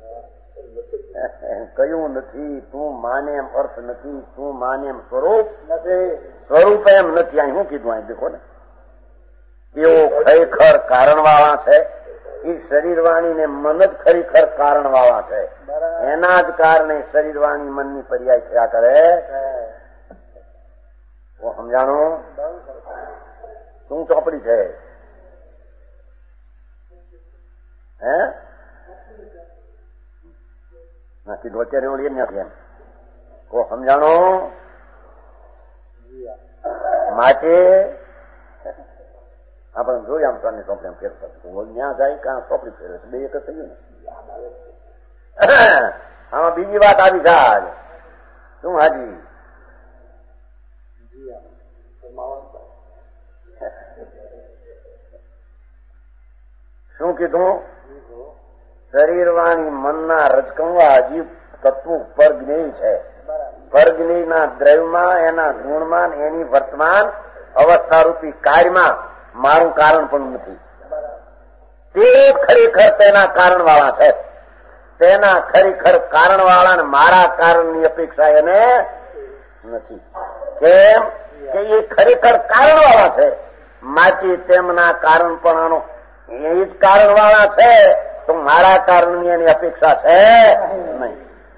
કયું નથી. તું માને એમ અર્થ નથી. તું માને એમ સ્વરૂપ નથી. સ્વરૂપ એમ નથી. અહીં શું કીધું? અહીં દેખો ને એવો ખરેખર કારણ વાળા છે. એ શરીરવાણી ને મન જ ખરેખર કારણ વાળા છે. એના જ કારણે શરીરવાણી મનની પર્યાય થયા કરે. સમજાણું? શું ચોપડી છે? હે નથી અત્યારે ઓળી એમ નથી. એમ કો સમજાણો? માટે આપણે જોઈએ આમ સ્વામી ચોપડી ફેર ત્યાં જાય કાં ચોપડી ફેરવે છે. બે એક જ થયું ને. આમાં બીજી વાત આવી જાય. શું હાજી? શું કીધું? શરીરવાણી મનના રજકણવા હજી તત્વો પરજ્ઞેય છે. પરજ્ઞેયના દ્રવ્યમાં એના ગુણમાં એની વર્તમાન અવસ્થારૂપી કાર્યમાં મારું કારણ પણ નથી. તે ખરેખર તેના કારણ વાળા છે. તેના ખરેખર કારણ વાળા ને મારા કારણની અપેક્ષા એને નથી. કેમ કે એ ખરેખર કારણ વાળા છે. માટે તેમના કારણ પણ આનો એ જ કારણ વાળા છે તો મારા કારણની એની અપેક્ષા છે નહીં.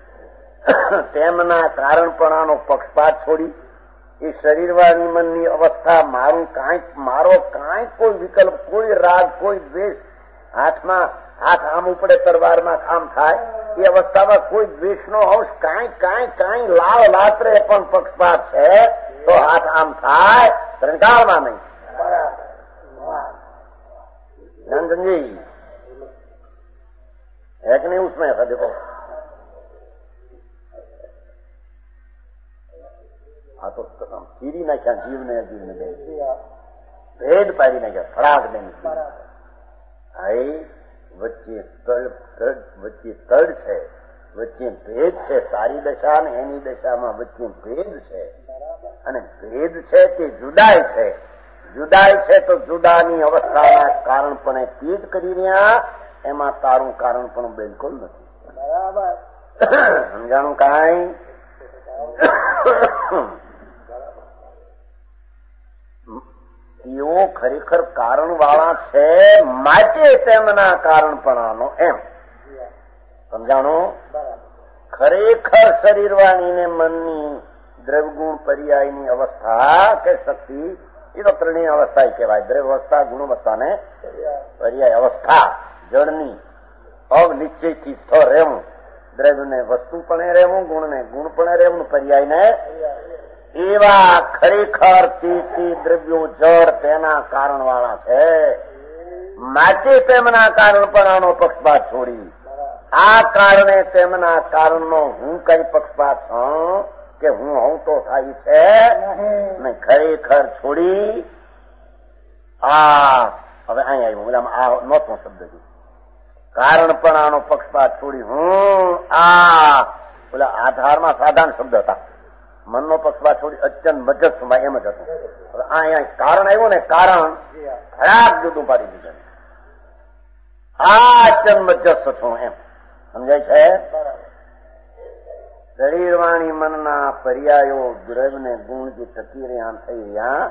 તેમના કારણ પણ આનો પક્ષપાત છોડી એ શરીરવાળી મનની અવસ્થા મારું કાંઈક મારો કાંઈક કોઈ વિકલ્પ, કોઈ રાગ, કોઈ દ્વેષ, હાથમાં હાથ આમ ઉપડે તરવારમાં આમ થાય એ અવસ્થામાં કોઈ દ્વેષનો અંશ કાંઈ કાંઈ કાંઈ લાવ લાત્રે પણ પક્ષપાત છે તો હાથ આમ થાય ત્રણકાળમાં નહીં. નંદનજી है कि नहीं? उसमें ऐसा देखो हाँ तो चीरी नाख्या जीव ने जीव ने भेद पाड़ी नाख्या फड़ाक देने आई वच्चे तड़ तड़ वच्चे तड़ છે વચ્ચે ભેદ છે. સારી દશા ને એની દશામાં વચ્ચે ભેદ છે અને ભેદ છે તે જુદાઈ છે. જુદાઈ છે તો જુદાની અવસ્થાના કારણ પણ પીડ કરી રહ્યા. એમાં તારું કારણ પણ બિલકુલ નથી. બરાબર સમજાણું? કાંઈ એવો ખરેખર કારણ વાળા છે માટે તેમના કારણ પણ આનો એમ સમજાણું? ખરેખર શરીરવાણીને મનની દ્રવ્યગુણ પર્યાયની અવસ્થા કે શક્તિ એ તો ત્રણેય અવસ્થા કહેવાય. દ્રવ્ય અવસ્થા, ગુણ અવસ્થા ને પર્યાય અવસ્થા. જળની અનિશ્ચયથી સ્થ રહેવું, દ્રવ્યને વસ્તુ પણ રહેવું, ગુણને ગુણ પણ રહેવું, પર્યાય ને એવા ખરેખર તે દ્રવ્યો જળ તેના કારણ વાળા છે. માટે તેમના કારણ પણ આનો પક્ષપાત છોડી આ કારણે તેમના કારણનો હું કઈ પક્ષપાત છું કે હું હું તો થાય છે ને ખરેખર છોડી આ હવે અહીં આવ્યું ઓલામાં આ નહોતો શબ્દ છે. કારણ પણ આનો પક્ષપાત છોડી હું આ ઓલા આધારમાં સાધારણ શબ્દ હતા. મનનો પક્ષપાત છોડી અત્યંત મજત સમય એમ જ હતું. હવે આ કારણ આવ્યું ને કારણ ખરાબ જુદું પાડી દીધું. આ ચન્મજસ્થ છું એમ સમજાય છે. શરીર વાણી મનના પર્યાયો દ્રવ્ય ને ગુણ જે ટકી રહ્યા થઈ રહ્યા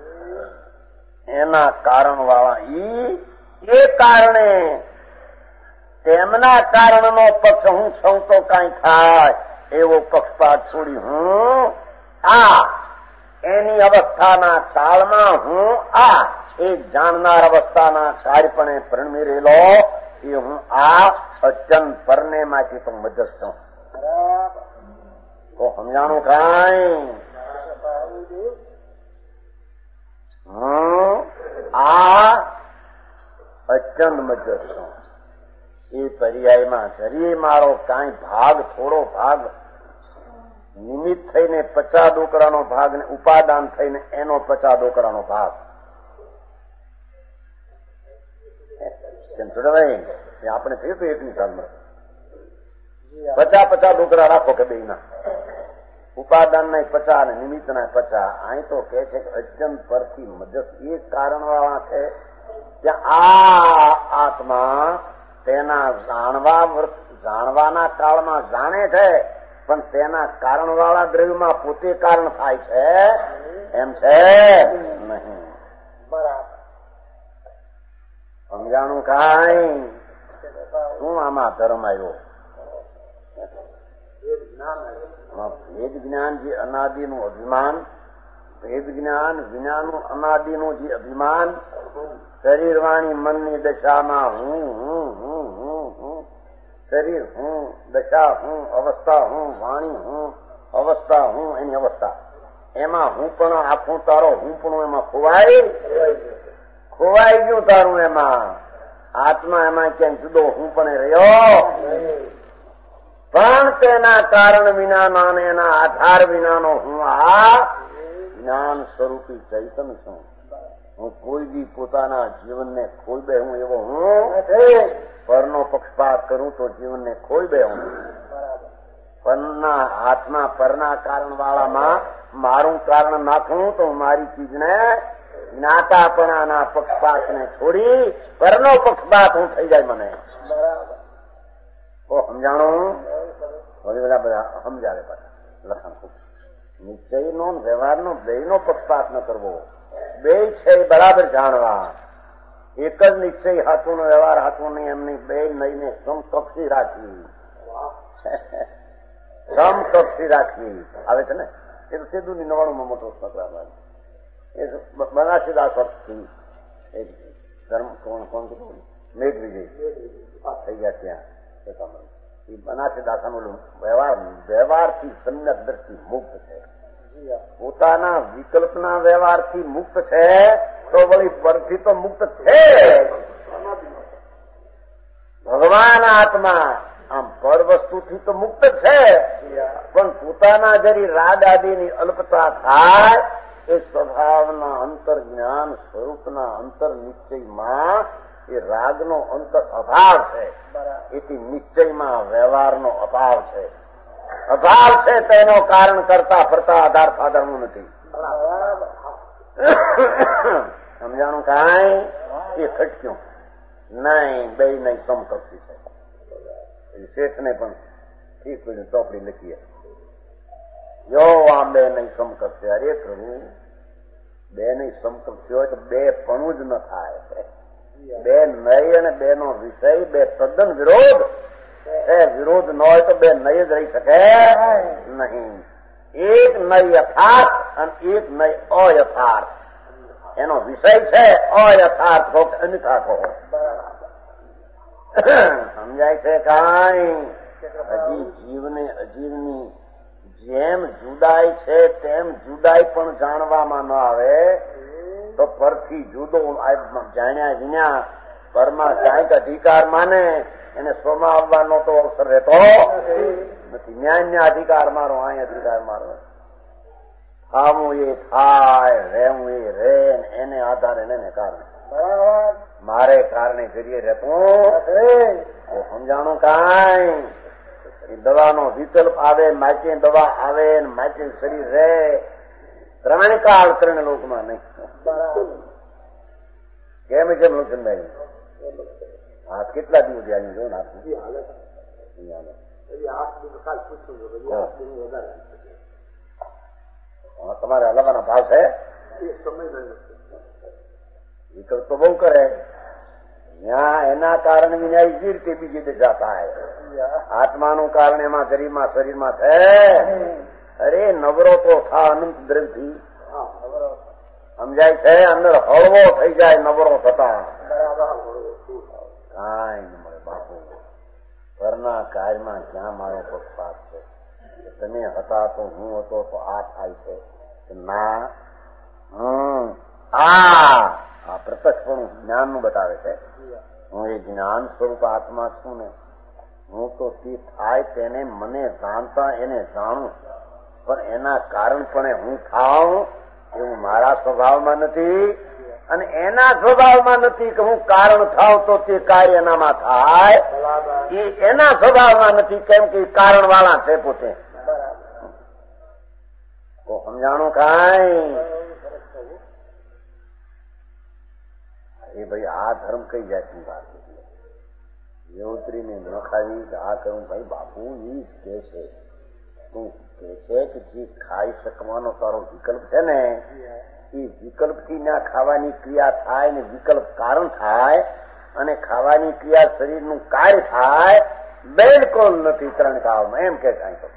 એના કારણ વાળા ઈ એ કારણે તેમના કારણનો પક્ષ હું છું તો કઈ થાય એવો પક્ષપાત છોડી હું આ એની અવસ્થાના કાળમાં હું આ એ જાણનાર અવસ્થાના સારપણે પરણમી રહેલો એ હું આ અચન પરને માંથી તો મધ્યસ્થ છું. તો સમજાણું કઈ હું આ અચંદ મધ્યસ્થ છું. એ પર્યાયમાં શરીર મારો કાંઈ ભાગ થોડો ભાગ નિમિત્ત થઈને પચાસ ડોકરાનો ભાગ ને ઉપાદાન થઈને એનો પચાસ ડોકરાનો ભાગ આપણે થયું હતું એકની સાલમાં પચાસ પચાસ ડોકરા રાખો કે બે ના ઉપાદાન ના પચાસ ને નિમિત્ત ના પચાસ. અહીં તો કે છે કે અજ્જન પરથી મધ્યસ્થ એ કારણ વાળા છે કે આ આત્મા તેના જાણવા જાણવાના કાળમાં જાણે છે પણ તેના કારણ વાળા દ્રવ્યમાં પોતે કારણ થાય છે એમ છે નહીં. બરાબર સમજાણું કઈ શું આમાં ધર્મ આવ્યો? ભેદ જ્ઞાન જે અનાદિનું અભિમાન ભેદ જ્ઞાન વિનાનું અનાદિનું જે અભિમાન શરીર વાણી મનની દશામાં હું હું હું હું હું શરીર હું દશા હું અવસ્થા હું વાણી હું અવસ્થા હું એની અવસ્થા એમાં હું પણ આખું તારો હું પણ એમાં ખોવાય ખોવાઈ ગયું તારું એમાં આત્મા એમાં ક્યાંય જુદો હું પણ રહ્યો પણ તેના કારણ વિનાના અને એના આધાર વિનાનો હું આ જ્ઞાન સ્વરૂપી ચૈતન છું. હું કોઈ બી પોતાના જીવનને ખોઈ બે હું એવો હું પરનો પક્ષપાત કરું તો જીવનને ખોઈ બે હું પરના આત્મા પરના કારણ વાળામાં મારું કારણ નાખું તો મારી ચીજને જ્ઞાતાપણાના પક્ષપાતને છોડી પરનો પક્ષપાત હું થઈ જાય મને. તો સમજાણું વળી બધા બધા સમજાવે પાછા લખાણ ખૂબ નિશ્ચયનો વ્યવહારનો બેયનો પક્ષપાત ન કરવો. બે છે બરાબર જાણવા. એક જ નિશ્ચય હાથું નો વ્યવહાર હાથું નહીં એમની બે નઈને સમકક્ષી રાખવી સમકક્ષી રાખવી આવે છે ને એ તો સીધું ની નવાણું માં મોટો તકરાર એ બનાસીદાસ વખતથી એક ધર્મ કોણ કોણ કીધું મેઘ વિજય થઈ ગયા ત્યાં એ બનાસીદાસાનું વ્યવહાર વ્યવહારથી સમ્યક દ્રષ્ટિ મુક્ત છે. પોતાના વિકલ્પના વ્યવહારથી મુક્ત છે તો વળી પરથી તો મુક્ત છે. ભગવાન આત્મા આમ પર વસ્તુથી તો મુક્ત છે પણ પોતાના જરી રાગ આદિની અલ્પતા થાય એ સ્વભાવના અંતર જ્ઞાન સ્વરૂપના અંતર નિશ્ચયમાં એ રાગનો અંતર અભાવ છે. એથી નિશ્ચયમાં વ્યવહારનો અભાવ છે. અભાવ છે તેનો કારણ કરતા ફરતા આધાર ફાદરનું નથી. સમજાણું કાંઈ એ ખટક્યું નહીં બે નહીં સમકક્ષી છે. શેઠને પણ ઠીક કોઈ ચોપડી લખીએ યો આમ બે નહીં સમકક્ષી. અરે પ્રભુ બે નહીં સમકક્ષી હોય તો બે પણ જ ન થાય. બે નય અને બે નો વિષય બે તદ્દન વિરોધ એ વિરોધ ન હોય તો બે નય જ રહી શકે નહીં. એક નય યથાર્થ અને એક નય અયથાર્થ. એનો વિષય છે અયથાર્થ કહો કે અન્યથા કહો. સમજાય છે કાંઈ? હજી જીવને અજીવની જેમ જુદાઈ છે તેમ જુદાઈ પણ જાણવામાં ન આવે તો પરથી જુદો જાણ્યા વિના પરમાં કાંઈક અધિકાર માને એને સ્વમાં આવવાનો તો અવસર રહેતો નથી. ન્યાય અધિકાર મારો અહીં અધિકાર મારો થાવું એ થાય રહેવું એ રે એને આધારે એને કારણે મારે કારણે કરીએ રહેતું સમજાણું કાંઈ? એ દવાનો વિકલ્પ આવે માચે દવા આવે માચે શરીર રહે ત્રણ કાળ ત્રણ લોકમાં નહીં. કેમ છે લોચનભાઈ? હાથ કેટલા દિવસ ધ્યાન જો ને હાથ તમારે હલાવવાના ભાવ છે વિકલ્પ તો બહુ કરે ત્યાં એના કારણે વિના જે રીતે બીજી દિશા થાય આત્માનું કારણ એમાં શરીરમાં શરીરમાં છે. અરે નવરો તો થા અનંત દ્રવ્યથી સમજાય છે. અંદર હળવો થઈ જાય નવરો થતા કાંઈ ન મળે બાપુ. ઘરના કાર્યમાં ક્યાં મારો પક્ષપાત છે? તમે હતા તો હું હતો તો આ થાય છે ના. હમ આ આ પ્રત્યક્ષપણું જ્ઞાન નું બતાવે છે. હું એ જ્ઞાન સ્વરૂપ આત્મા છું ને. હું તો તે થાય તેને મને જાણતા એને જાણું, પણ એના કારણપણે હું થાઉં એવું મારા સ્વભાવમાં નથી, અને એના સ્વભાવમાં નથી કે હું કારણ થાવ તો તે કાર્ય એનામાં થાય. એ એના સ્વભાવમાં નથી, કેમ કે કારણ વાળા છે પોતે. તો સમજાણું કાંઈ એ ભાઈ આ ધર્મ કઈ જાતની વાત એ ઉતરીને ન ખાવી કે આ કરું ભાઈ બાપુ એ કે છે તું કે છે કે જે ખાઈ શકવાનો તારો વિકલ્પ છે ને એ વિકલ્પથી ના ખાવાની ક્રિયા થાય ને વિકલ્પ કારણ થાય અને ખાવાની ક્રિયા શરીરનું કાર્ય થાય. બિલકુલ નથી ત્રણ કાળમાં એમ કે કાંઈ તો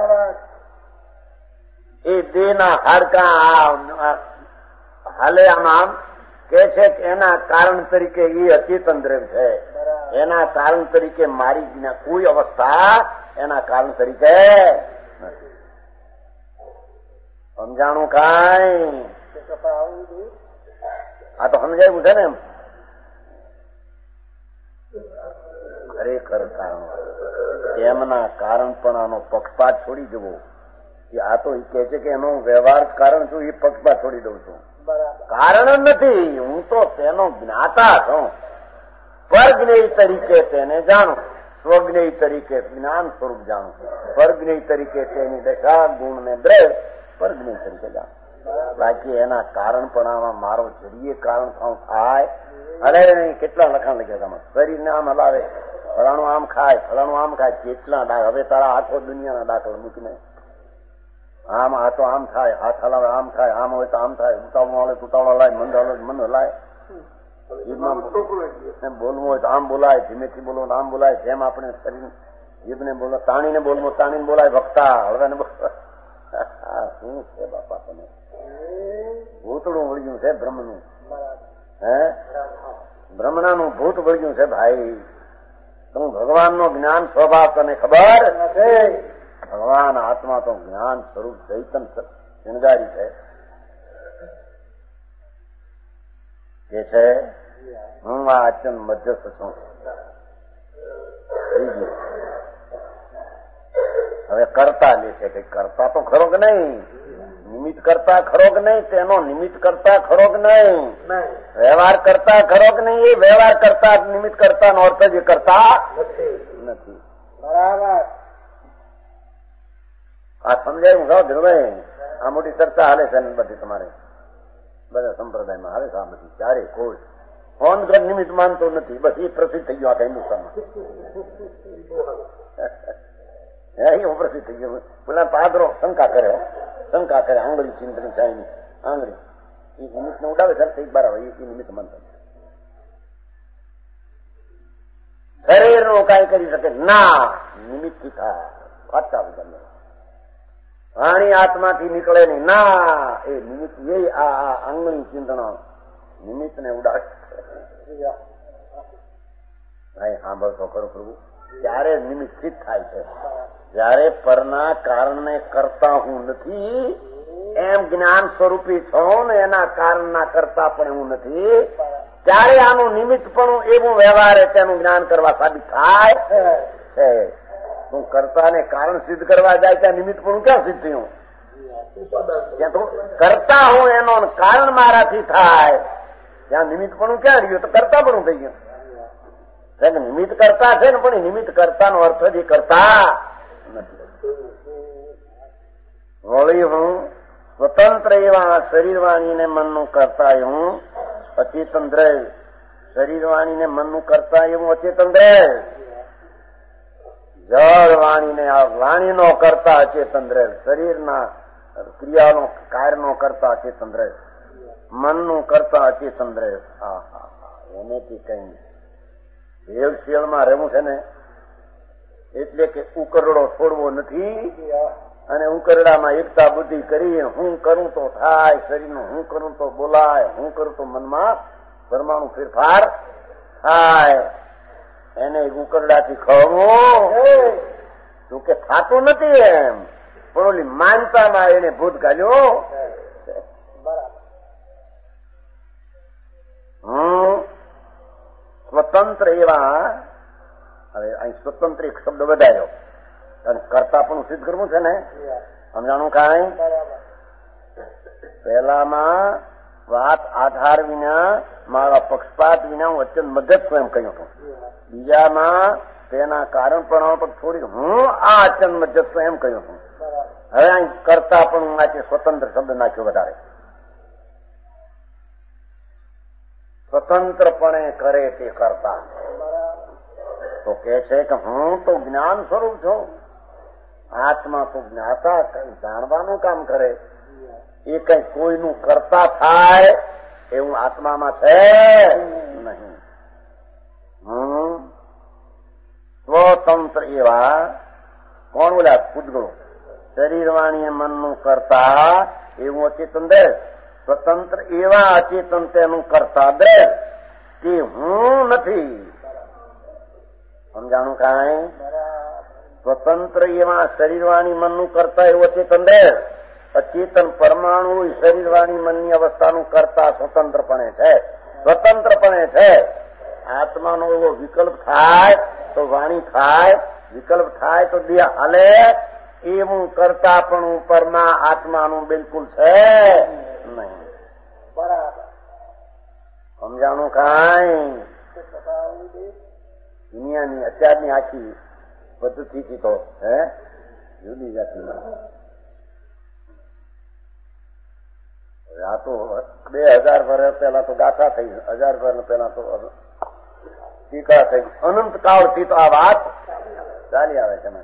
એ દેહના હાડકા હાલે આમ કે છે કે એના કારણ તરીકે એ અચેતન દ્રવ્ય છે. એના કારણ તરીકે મારી કોઈ અવસ્થા એના કારણ તરીકે નથી. સમજાણું કાંઈ? આ તો સમજાયું છે ને એમ ખરેખર કારણ એમના કારણ પણ આનો પક્ષપાત છોડી જવો. આ તો એ કે છે કે એનો વ્યવહાર કારણ છું, એ પક્ષપાત છોડી દઉં છું. કારણ નથી, હું તો તેનો જ્ઞાતા છું. પરજ્ઞેય તરીકે તેને જાણું, સ્વજ્ઞેય તરીકે જ્ઞાન સ્વરૂપ જાણું, પરજ્ઞેય તરીકે તેની દશા ગુણ ને દ્રવ્ય પરજ્ઞેય તરીકે જાણું. બાકી એના કારણ પણ આમાં મારો જડીએ કારણ થાય. અરે કેટલા લખાણ લખ્યા તમારે શરીરને આમ હલાવે, ફલાણું આમ ખાય, ફલાણું આમ ખાય, કેટલા દાખલા. હવે તારા આખો દુનિયાના દાખલા મૂકીને આમ આ તો આમ થાય, હાથ હલાવે આમ થાય, આમ હોય તો આમ થાય, ઉતાવળું હલે ઉતાવળા લાય, મંદ હલે મન હલાય, બોલવું હોય તો આમ બોલાય, ધીમેથી બોલવું આમ બોલાય. જેમ આપણે શરીર જીભને બોલો, તાણીને બોલવું તાણીને બોલાય, વક્તા હળવાને બોલાય. શું છે બાપા તમે? ભૂતડું વળ્યું છે બ્રહ્મનું. હે બ્રહ્મણાનું ભૂત વળ્યું છે ભાઈ. તું ભગવાન નો જ્ઞાન સ્વભાવ તને ખબર નથી. ભગવાન આત્મા તો જ્ઞાન સ્વરૂપ ચૈતન શણગારી છે. કે છે હું આ અચન મધ્યસ્થ છું. હવે કરતા લે છે કે કરતા તો ખરો કે નહીં, નિમિત્ત કરતા ખરો કે નહીં, તેનો નિમિત્ત કરતા ખરો કે નહીં, વ્યવહાર કરતા ખરો કે નહીં. એ વ્યવહાર કરતા નિમિત્ત કરતા નો અર્થ જ કરતા નથી. બરાબર આ સમજાયું છો ધ્રુવભાઈ? આ મોટી ચર્ચા હાલે છે બધી તમારે બધા સંપ્રદાયમાં હાલે છે. આ બધી ચારે કોઈ ફોન કર નિમિત્ત માનતો નથી. બસ એ પ્રસિદ્ધ થઈ ગયો આખા હિન્દુસ્તાનમાં. એવું પ્રસિદ્ધ થઈ ગયું. પેલા પાદરો શંકા કરે, શંકા કરે આંગળી ચિંતની સાઈની આંગળી એ નિમિત્ત ને ઉડાવે છે બરાબર. એ નિમિત્ત માનતા શરીર નું કઈ કરી શકે ના, નિમિત્ત થી થાય. ફાટકા વગર વાણી આત્માથી નીકળે નહીં ના. એ નિમિત્ત એ આ આંગળી ચિંતનો નિમિત્ત ને ઉડાવે. ભાઈ સાંભળતો ખરો પ્રભુ, ત્યારે નિમિત્ત સ્થિત થાય છે. જયારે પરના કારણને કરતા હું નથી એમ જ્ઞાન સ્વરૂપી છું ને એના કારણના કરતા પણ હું નથી, ત્યારે આનું નિમિત્ત પણ એવું વ્યવહાર તેનું જ્ઞાન કરવા સાબિત થાય છે. તું કરતા ને કારણ સિદ્ધ કરવા જાય ત્યાં નિમિત્ત પણ ક્યાં સિદ્ધ થયું? ત્યાં તો કરતા હું એનો કારણ મારાથી થાય ત્યાં નિમિત્ત પણ ક્યાં રહ્યું? તો કરતા પણ થઈ ગયું. નિમિત્ત કરતા છે ને, પણ નિમિત્ત કરતા નો અર્થ જ કરતા નથી. વળી હું સ્વતંત્ર એવા શરીર વાણી ને મનનું કરતા હું અચેતન દ્રવ્ય શરીર વાણીને મનનું કરતા એવું અચેતન રહે. જળ વાણીને વાણીનો કરતા અચેતન રહે. શરીરના ક્રિયાનો કાર્યનો કરતા અચેતન રહે. મનનું કરતા અચેતન રહે. હા હા હા એનેથી કઈ દેવશીલમાં રહેવું છે ને એટલે કે ઉકરડો છોડવો નથી અને ઉકરડામાં એકતા બુદ્ધિ કરી હું કરું તો થાય શરીરનું, હું કરું તો બોલાય, હું કરું તો મનમાં પરમાણુ ફેરફાર થાય. એને ઉકરડાથી ખવવું તું કે થાતું નથી એમ પણ ઓલી માનતામાં એને ભૂત ગાલ્યો. હું સ્વતંત્ર એવા, હવે અહીં સ્વતંત્ર એક શબ્દ વધાર્યો અને કરતા પણ સિદ્ધ કરવું છે ને, સમજાણું કાંઈ? પહેલામાં વાત આધાર વિના મારા પક્ષપાત વિના હું અત્યંત મદદ છું એમ કહ્યું હતું. બીજામાં તેના કારણ પણ થોડી હું આ અત્યંત મદદ છું એમ કહ્યું હતું. હવે અહીં કરતા પણ હું નાખી સ્વતંત્ર શબ્દ નાખ્યો વધારે. સ્વતંત્રપણે કરે તે કરતા તો કે છે કે હું તો જ્ઞાન સ્વરૂપ છું. આત્મા તો જ્ઞાતા જાણવાનું કામ કરે. એ કઈ કોઈનું કરતા થાય એવું આત્મામાં છે નહીં. હમ સ્વતંત્ર એવા કોણ બોલ્યા? પૂતગળો. શરીર વાણીએ મનનું કરતા એવું અચેતન દે. સ્વતંત્ર એવા અચેતન તેનું કરતા દે કે હું નથી. સમજાણું કાંઈ? સ્વતંત્ર એવા શરીરવાણી મનનું કરતા એવું અચેતન દે. અચેતન પરમાણુ શરીરવાણી મનની અવસ્થાનું કરતા સ્વતંત્રપણે છે. સ્વતંત્રપણે છે. આત્માનો એવો વિકલ્પ થાય તો વાણી થાય, વિકલ્પ થાય તો દેહ હાલે. એવું કરતા પણ પરમાં આત્માનું બિલકુલ છે નહીં. બરાબર સમજાણું કાંઈ? દુનિયાની અત્યારની આખી પદ્ધતિથી તો હે જુદી જાતની. આ તો બે હજાર વર્ષ પહેલા તો ગાથા થઈ, હજાર વર્ષ પહેલા તો ટીકા થઈ, અનંત કાળથી તો આ વાત ચાલી આવે છે.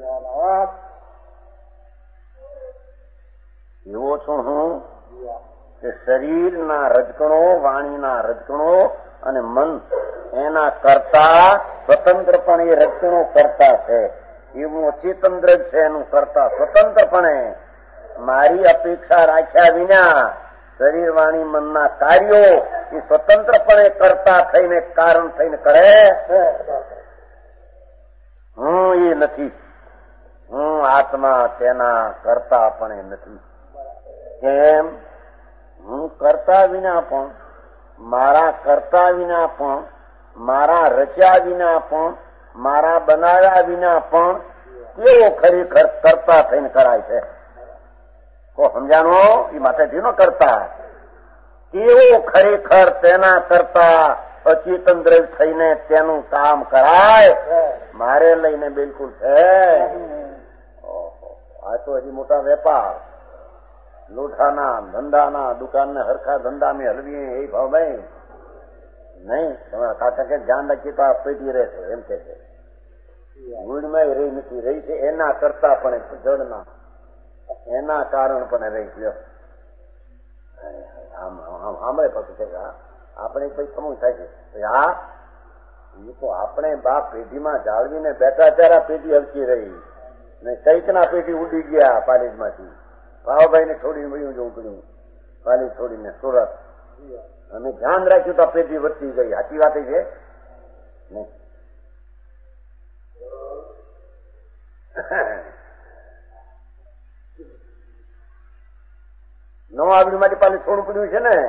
એવો છું હું કે શરીરના રજકણો, વાણીના રજકણો અને મન એના કરતા સ્વતંત્રપણે એ રજકણો કરતા છે. એવું અચેતન દ્રવ્ય છે એનું કરતા સ્વતંત્રપણે મારી અપેક્ષા રાખ્યા વિના શરીર વાણી મનના કાર્યો એ સ્વતંત્રપણે કરતા થઈને કારણ થઈને કરે. હું એ નથી. હું આત્મા તેના કરતા પણ નથી. કેમ? હું કરતા વિના પણ, મારા કરતા વિના પણ, મારા રચ્યા વિના પણ, મારા બનાવ્યા વિના પણ કેવો ખરેખર કરતા થઈને કરાય છે. કો સમજાણો? એ માટેથી નો કરતા. કેવો ખરેખર તેના કરતા અચેતન દ્રવ્ય થઈને તેનું કામ કરાય મારે લઈને બિલકુલ છે. આ તો હજી મોટા વેપાર, લોઢાના ધંધાના દુકાનને હરખા ધંધામાં હલવીએ એ ભાવ ભાઈ નહીં. તમારા કાકા કે ધ્યાન રાખીએ તો આ પેટી રહેશે એમ કે છે. ગુણમાં રહી નથી રહી છે એના કરતા પણ જળના એના કારણ પણ રહી ગયો. સાંભળે પછી કે આપણે કઈ સમૂહ થાય છે. આ એ તો આપણે બાપ પેઢીમાં જાળવીને બેઠા ત્યારે પેઢી હલકી રહી ને કઈક ના પેઢી ઉડી ગયા પાલેજ માંથી. ભાવભાઈ ને છોડી મળ્યું જવું પડ્યું પાલેજ છોડીને સુરત. અને ધ્યાન રાખ્યું તો પેઢી વધતી ગઈ. સાચી વાત છે નહીં? નવા આવડી માટે પાછું છોડવું પડ્યું છે ને.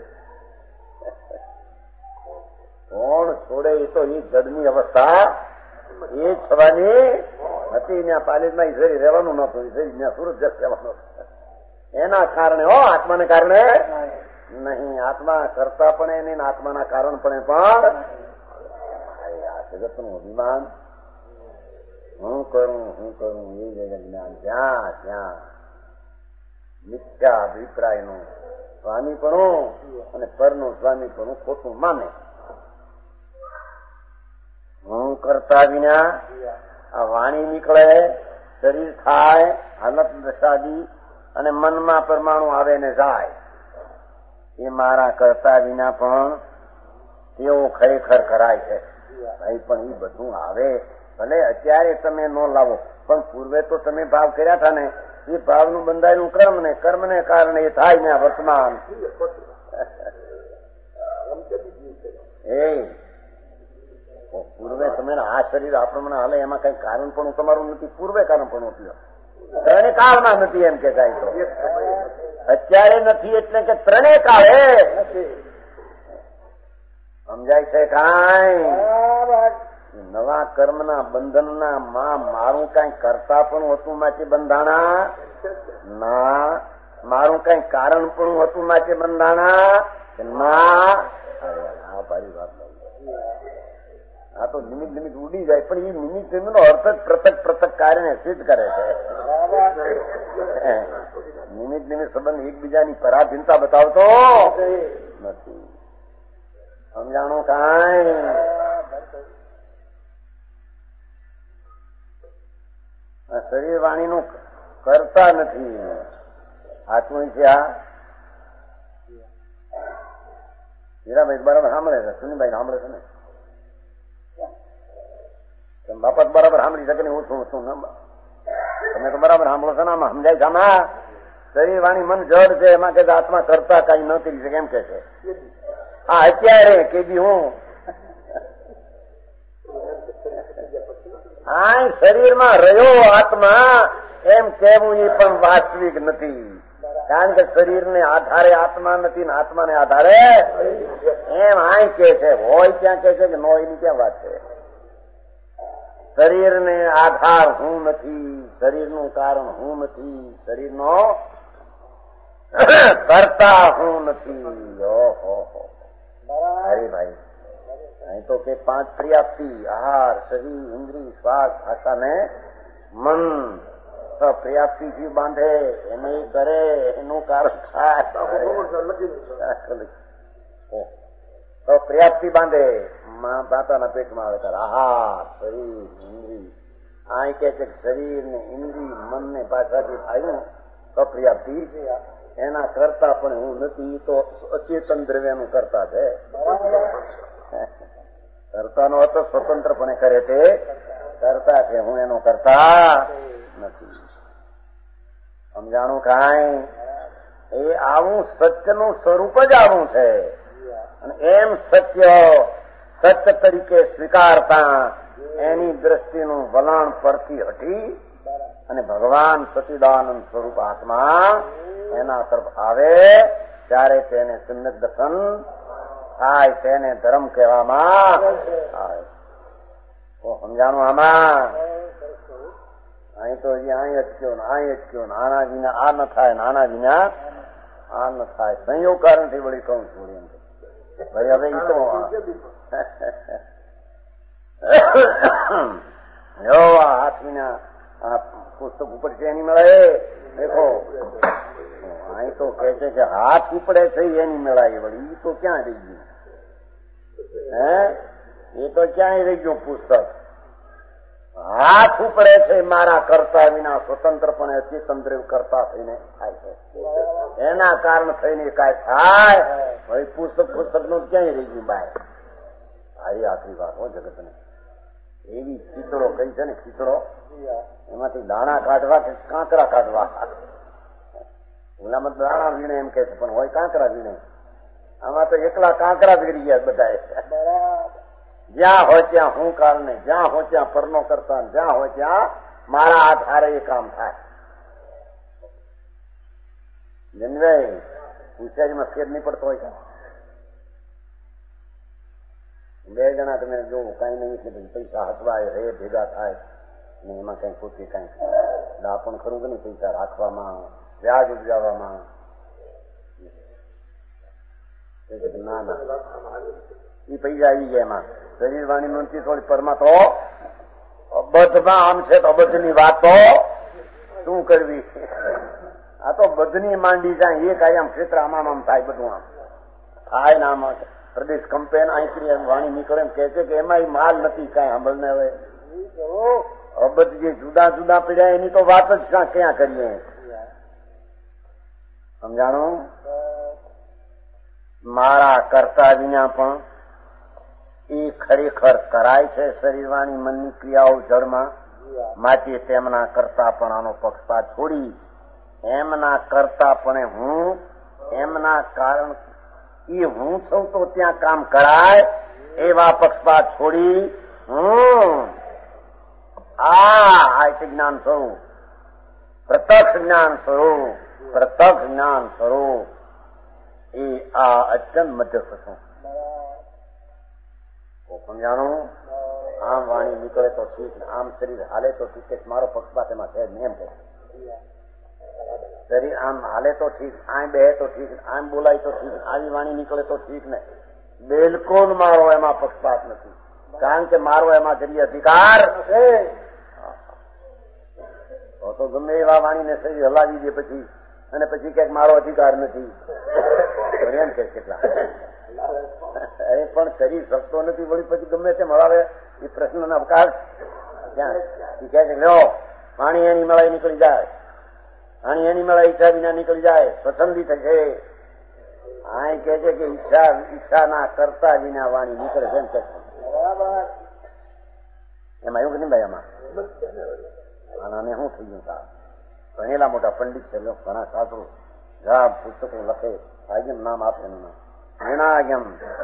કોણ છોડે? એ તો એ જડની અવસ્થા એ થવાની હતી. ત્યાં પાલેજમાં ઈશ્વરી રહેવાનું નતું, ઈશ્વરી ત્યાં સુરત જસ રહેવાનું. એના કારણે હો, આત્માને કારણે નહીં. આત્મા કરતા પણ નહીં, આત્માના કારણ પણ પણ આ જગતનું અભિમાન હું કરું હું કરું એ જગત જ્ઞાન જ્યાં ત્યાં મિથ્યા અભિપ્રાયનું સ્વામીપણું અને પરનું સ્વામીપણું ખોટું માને હું કરતા વિના આ વાણી નીકળે, શરીર થાય, હાલત દશાદી અને મનમાં પરમાણુ આવે ને જાય, એ મારા કરતા વિના પણ તેઓ ખરેખર કરાય છે. ભાઈ પણ એ બધું આવે, ભલે અત્યારે તમે ન લાવો, પણ પૂર્વે તો તમે ભાવ કર્યા હતા ને, એ ભાવનું બંધાયેલું કર્મ ને કર્મને કારણે એ થાય ને વર્તમાન. એ પૂર્વે તમે આ શરીર આપણે હાલે એમાં કઈ કારણ પણ તમારું નથી, પૂર્વે કારણ પણ નથી, ત્રણે કાળમાં નથી એમ કે કાંઈ તો અત્યારે નથી એટલે કે ત્રણે કાળે સમજાય છે. કાંઈ નવા કર્મના બંધનના માં મારું કઈ કરતા પણ હતું માટે બંધાણા ના, મારું કઈ કારણ પણ હતું માટે બંધાણા ના. આ ભારી વાત, આ તો નિમિત્ત નિમિત્ત ઉડી જાય, પણ એ નિમિત્ત નિમિત્ત નો અર્થ જ પૃથક પૃથક કાર્યને સિદ્ધ કરે છે. નિમિત્ત નિમિત્ત સંબંધ એકબીજાની પરાધીનતા બતાવતો નથી. સમજાણું કાંઈ? શરીર વાણીનું કરતા નથી. આત્મા છે આ હીરાભાઈ બરાબર સાંભળે છે, સુનીભાઈ સાંભળે છે ને, બાપત બરાબર સાંભળી શકે ને, હું છું શું તમે તો બરાબર સાંભળો છો ને. આમાં સમજાય છે, આમાં શરીર વાણી મન જડ છે, એમાં કે આત્મા કરતા કઈ ન કરી શકે એમ કે છે. હા અત્યારે કે બી હું આ શરીરમાં રહ્યો આત્મા એમ કેવું એ પણ વાસ્તવિક નથી, કારણ કે શરીરને આધારે આત્મા નથી ને આત્માને આધારે એમ આ કે છે. હોય ક્યાં કે છે કે ન હોય ની ક્યાં વાત છે? શરીરને આધાર હું નથી, શરીરનું કારણ હું નથી, શરીરનો કરતા હું નથી. ઓહો અરે ભાઈ, અહીં તો કે પાંચ પ્રિયાપ્તિ આહાર, શરીર, ઇન્દ્રિય, શ્વાસ, ભાષા ને મન પ્રિયાપ્તિથી બાંધે, એને કરે એનું કારણ થાય તો પ્રિયાપ્તિ બાંધે માતાના પેટમાં આવે ત્યારે આહાર, શરીર, ઇન્દ્રિય. આ કે છે શરીર ને ઇન્દ્રિય મન ને ભાષાથી થયું તો પ્રિયાપ્તિ, એના કરતા પણ હું નથી. તો અચેતન દ્રવ્યનું કરતા છે. કરતાનો અર્થ સ્વતંત્રપણે કરે તે કરતા છે, હું એનો કરતા નથી. સમજાણું કાંઈ? એ આવું સત્યનું સ્વરૂપ જ આવું છે. અને એમ સત્ય સત્ય તરીકે સ્વીકારતા એની દ્રષ્ટિનું વલણ પરથી હટી અને ભગવાન સચિદાનંદ સ્વરૂપ આત્મા એના તરફ આવે ત્યારે તેને સમ્યક દર્શન થાય, તેને ધર્મ કહેવામાં આવે. તો સમજાણું આમાં? અહીં તો અહીં અટક્યો ને અહીં અટક્યો ને આના વિના આ ન થાય, નાના વિના આ ન થાય. સંયોગ કારણથી વળી કહું છું એમ ભાઈ. હવે એ તો હાથ વિના આ પુસ્તક ઉપર છે એની મળે. દેખો અહીં તો કે છે કે હાથ ઉપડે છે એની મેળાએ વળી. એ તો ક્યાં રહી ગયું? હે એ તો ક્યાંય રહી ગયું પુસ્તક? હાથ ઉપડે છે મારા કરતા વિના સ્વતંત્રપણે અચેતન દ્રવ્ય કરતા થઈને થાય છે. એના કારણ થઈને કાંઈ થાય ભાઈ પુસ્તક પુસ્તક નું ક્યાંય રહી ગયું બાય. આવી આખરી વાત હો જગતને. એવી ખીચડો કઈ છે ને, ખીચડો એમાંથી દાણા કાઢવા કે કાંકરા કાઢવા. ઓલામાં દાણા વીણે એમ કે છે, પણ હોય કાંકરા વીણે. આમાં તો એકલા કાંકરા વીણી ગયા બધા. જ્યાં હોય ત્યાં હું કારણે, જ્યાં હોય ત્યાં પરનો કરતા, જ્યાં હોય ત્યાં મારા આધારે એ કામ થાય. જનભાઈ ઉચારીમાં ફેર નહીં પડતો હોય. બે જણા તમે જોવું કઈ નહીં એટલે પૈસા હટવાય રે ભેગા થાય ને એમાં કઈ ખોટી કઈ દાપણ ખરું કે નહીં, પૈસા રાખવામાં, વ્યાજ ઉપજાવવામાં. ના ના એ પૈસા આવી ગયા એમાં. શરીર વાણી નોંધતી થોડી પરમાં તો અબધમાં આમ છે તો અબધની વાત તો શું કરવી? આ તો બધની માંડી જાય એક આમ ક્ષેત્ર આમાં આમ થાય, બધું આમ થાય ને આમાં પ્રદેશ કંપેન અહીંથી વાણી નીકળે એમ કે છે કે એમાં માલ નથી કાંઈ સાંભળને હવે અબધ જે જુદા જુદા પડ્યા એની તો વાત જ ક્યાં કરીએ. સમજાણું? મારા કરતા વિના પણ એ ખરેખર કરાય છે શરીરવાણી મનની ક્રિયાઓ જળમાં. માટે તેમના કરતાપણાનો પક્ષપાત છોડી એમના કરતાપણે હું એમના કારણ એ હું છું તો ત્યાં કામ કરાય એવા પક્ષપાત છોડી હું આ આયત જ્ઞાન સ્વરૂપ પ્રત્યક્ષ જ્ઞાન સ્વરૂપ પ્રત્યક્ષ જ્ઞાન સ્વરૂપ એ આ અત્યંત મધ્યસ્થ છું. સમજાણું? આમ વાણી નીકળે તો ઠીક, આમ શરીર હાલે તો ઠીક, મારો પક્ષપાત એમાં છે એમ કે શરીર આમ હાલે તો ઠીક, આમ બે તો ઠીક, આમ બોલાય તો ઠીક, આવી વાણી નીકળે તો ઠીક ને. બિલકુલ મારો એમાં પક્ષપાત નથી, કારણ કે મારો એમાં જરી અધિકાર છે. તો ગમે એવા વાણીને શરીર હલાવી દે પછી અને પછી ક્યાંક મારો અધિકાર નથી એમ કે કેટલા એ પણ શરીર શકતો નથી, વળી પછી ગમે તેમ હલાવે એ પ્રશ્ન નો અવકાશ ક્યાં? એ કહે છે લો પાણી એની મળાઈ નીકળી જાય, પાણી એની મળાઈ ઈચ્છા વિના નીકળી જાય, સ્વચ્છંદી થશે. આ કે છે કે ઈચ્છા ઈચ્છાના કરતા વિના વાણી નીકળે છે એમ કે એમાં એવું કે નહીં ભાઈ? આમાં આનાને શું થઈ ગયું? સાહેબ ભણેલા મોટા પંડિત છે, ઘણા શાસ્ત્રો ઘણા પુસ્તકો લખે, આગમ નામ આપે એનું નામ એનાગમ.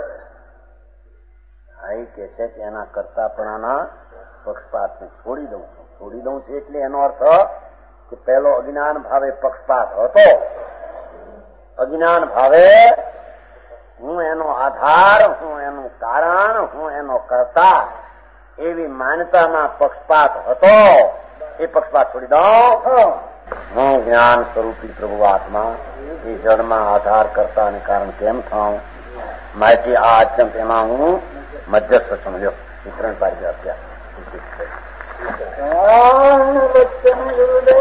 આ કે છે કે એના કરતાપણાના પક્ષપાતને છોડી દઉં છું. છોડી દઉં છું એટલે એનો અર્થ કે પહેલો અજ્ઞાન ભાવે પક્ષપાત હતો. અજ્ઞાન ભાવે હું એનો આધાર, હું એનું કારણ, હું એનો કર્તા એવી માન્યતામાં પક્ષપાત હતો. એ પક્ષપાત છોડી દઉં. હું જ્ઞાન સ્વરૂપી પ્રભુ આત્મા એ જળમાં આધાર કરતા અને કારણ કેમ થાઉં? માટે આ અત્યંત એમાં હું મધ્યસ્થ સમજો. વિતરણ પાડી આપ્યા.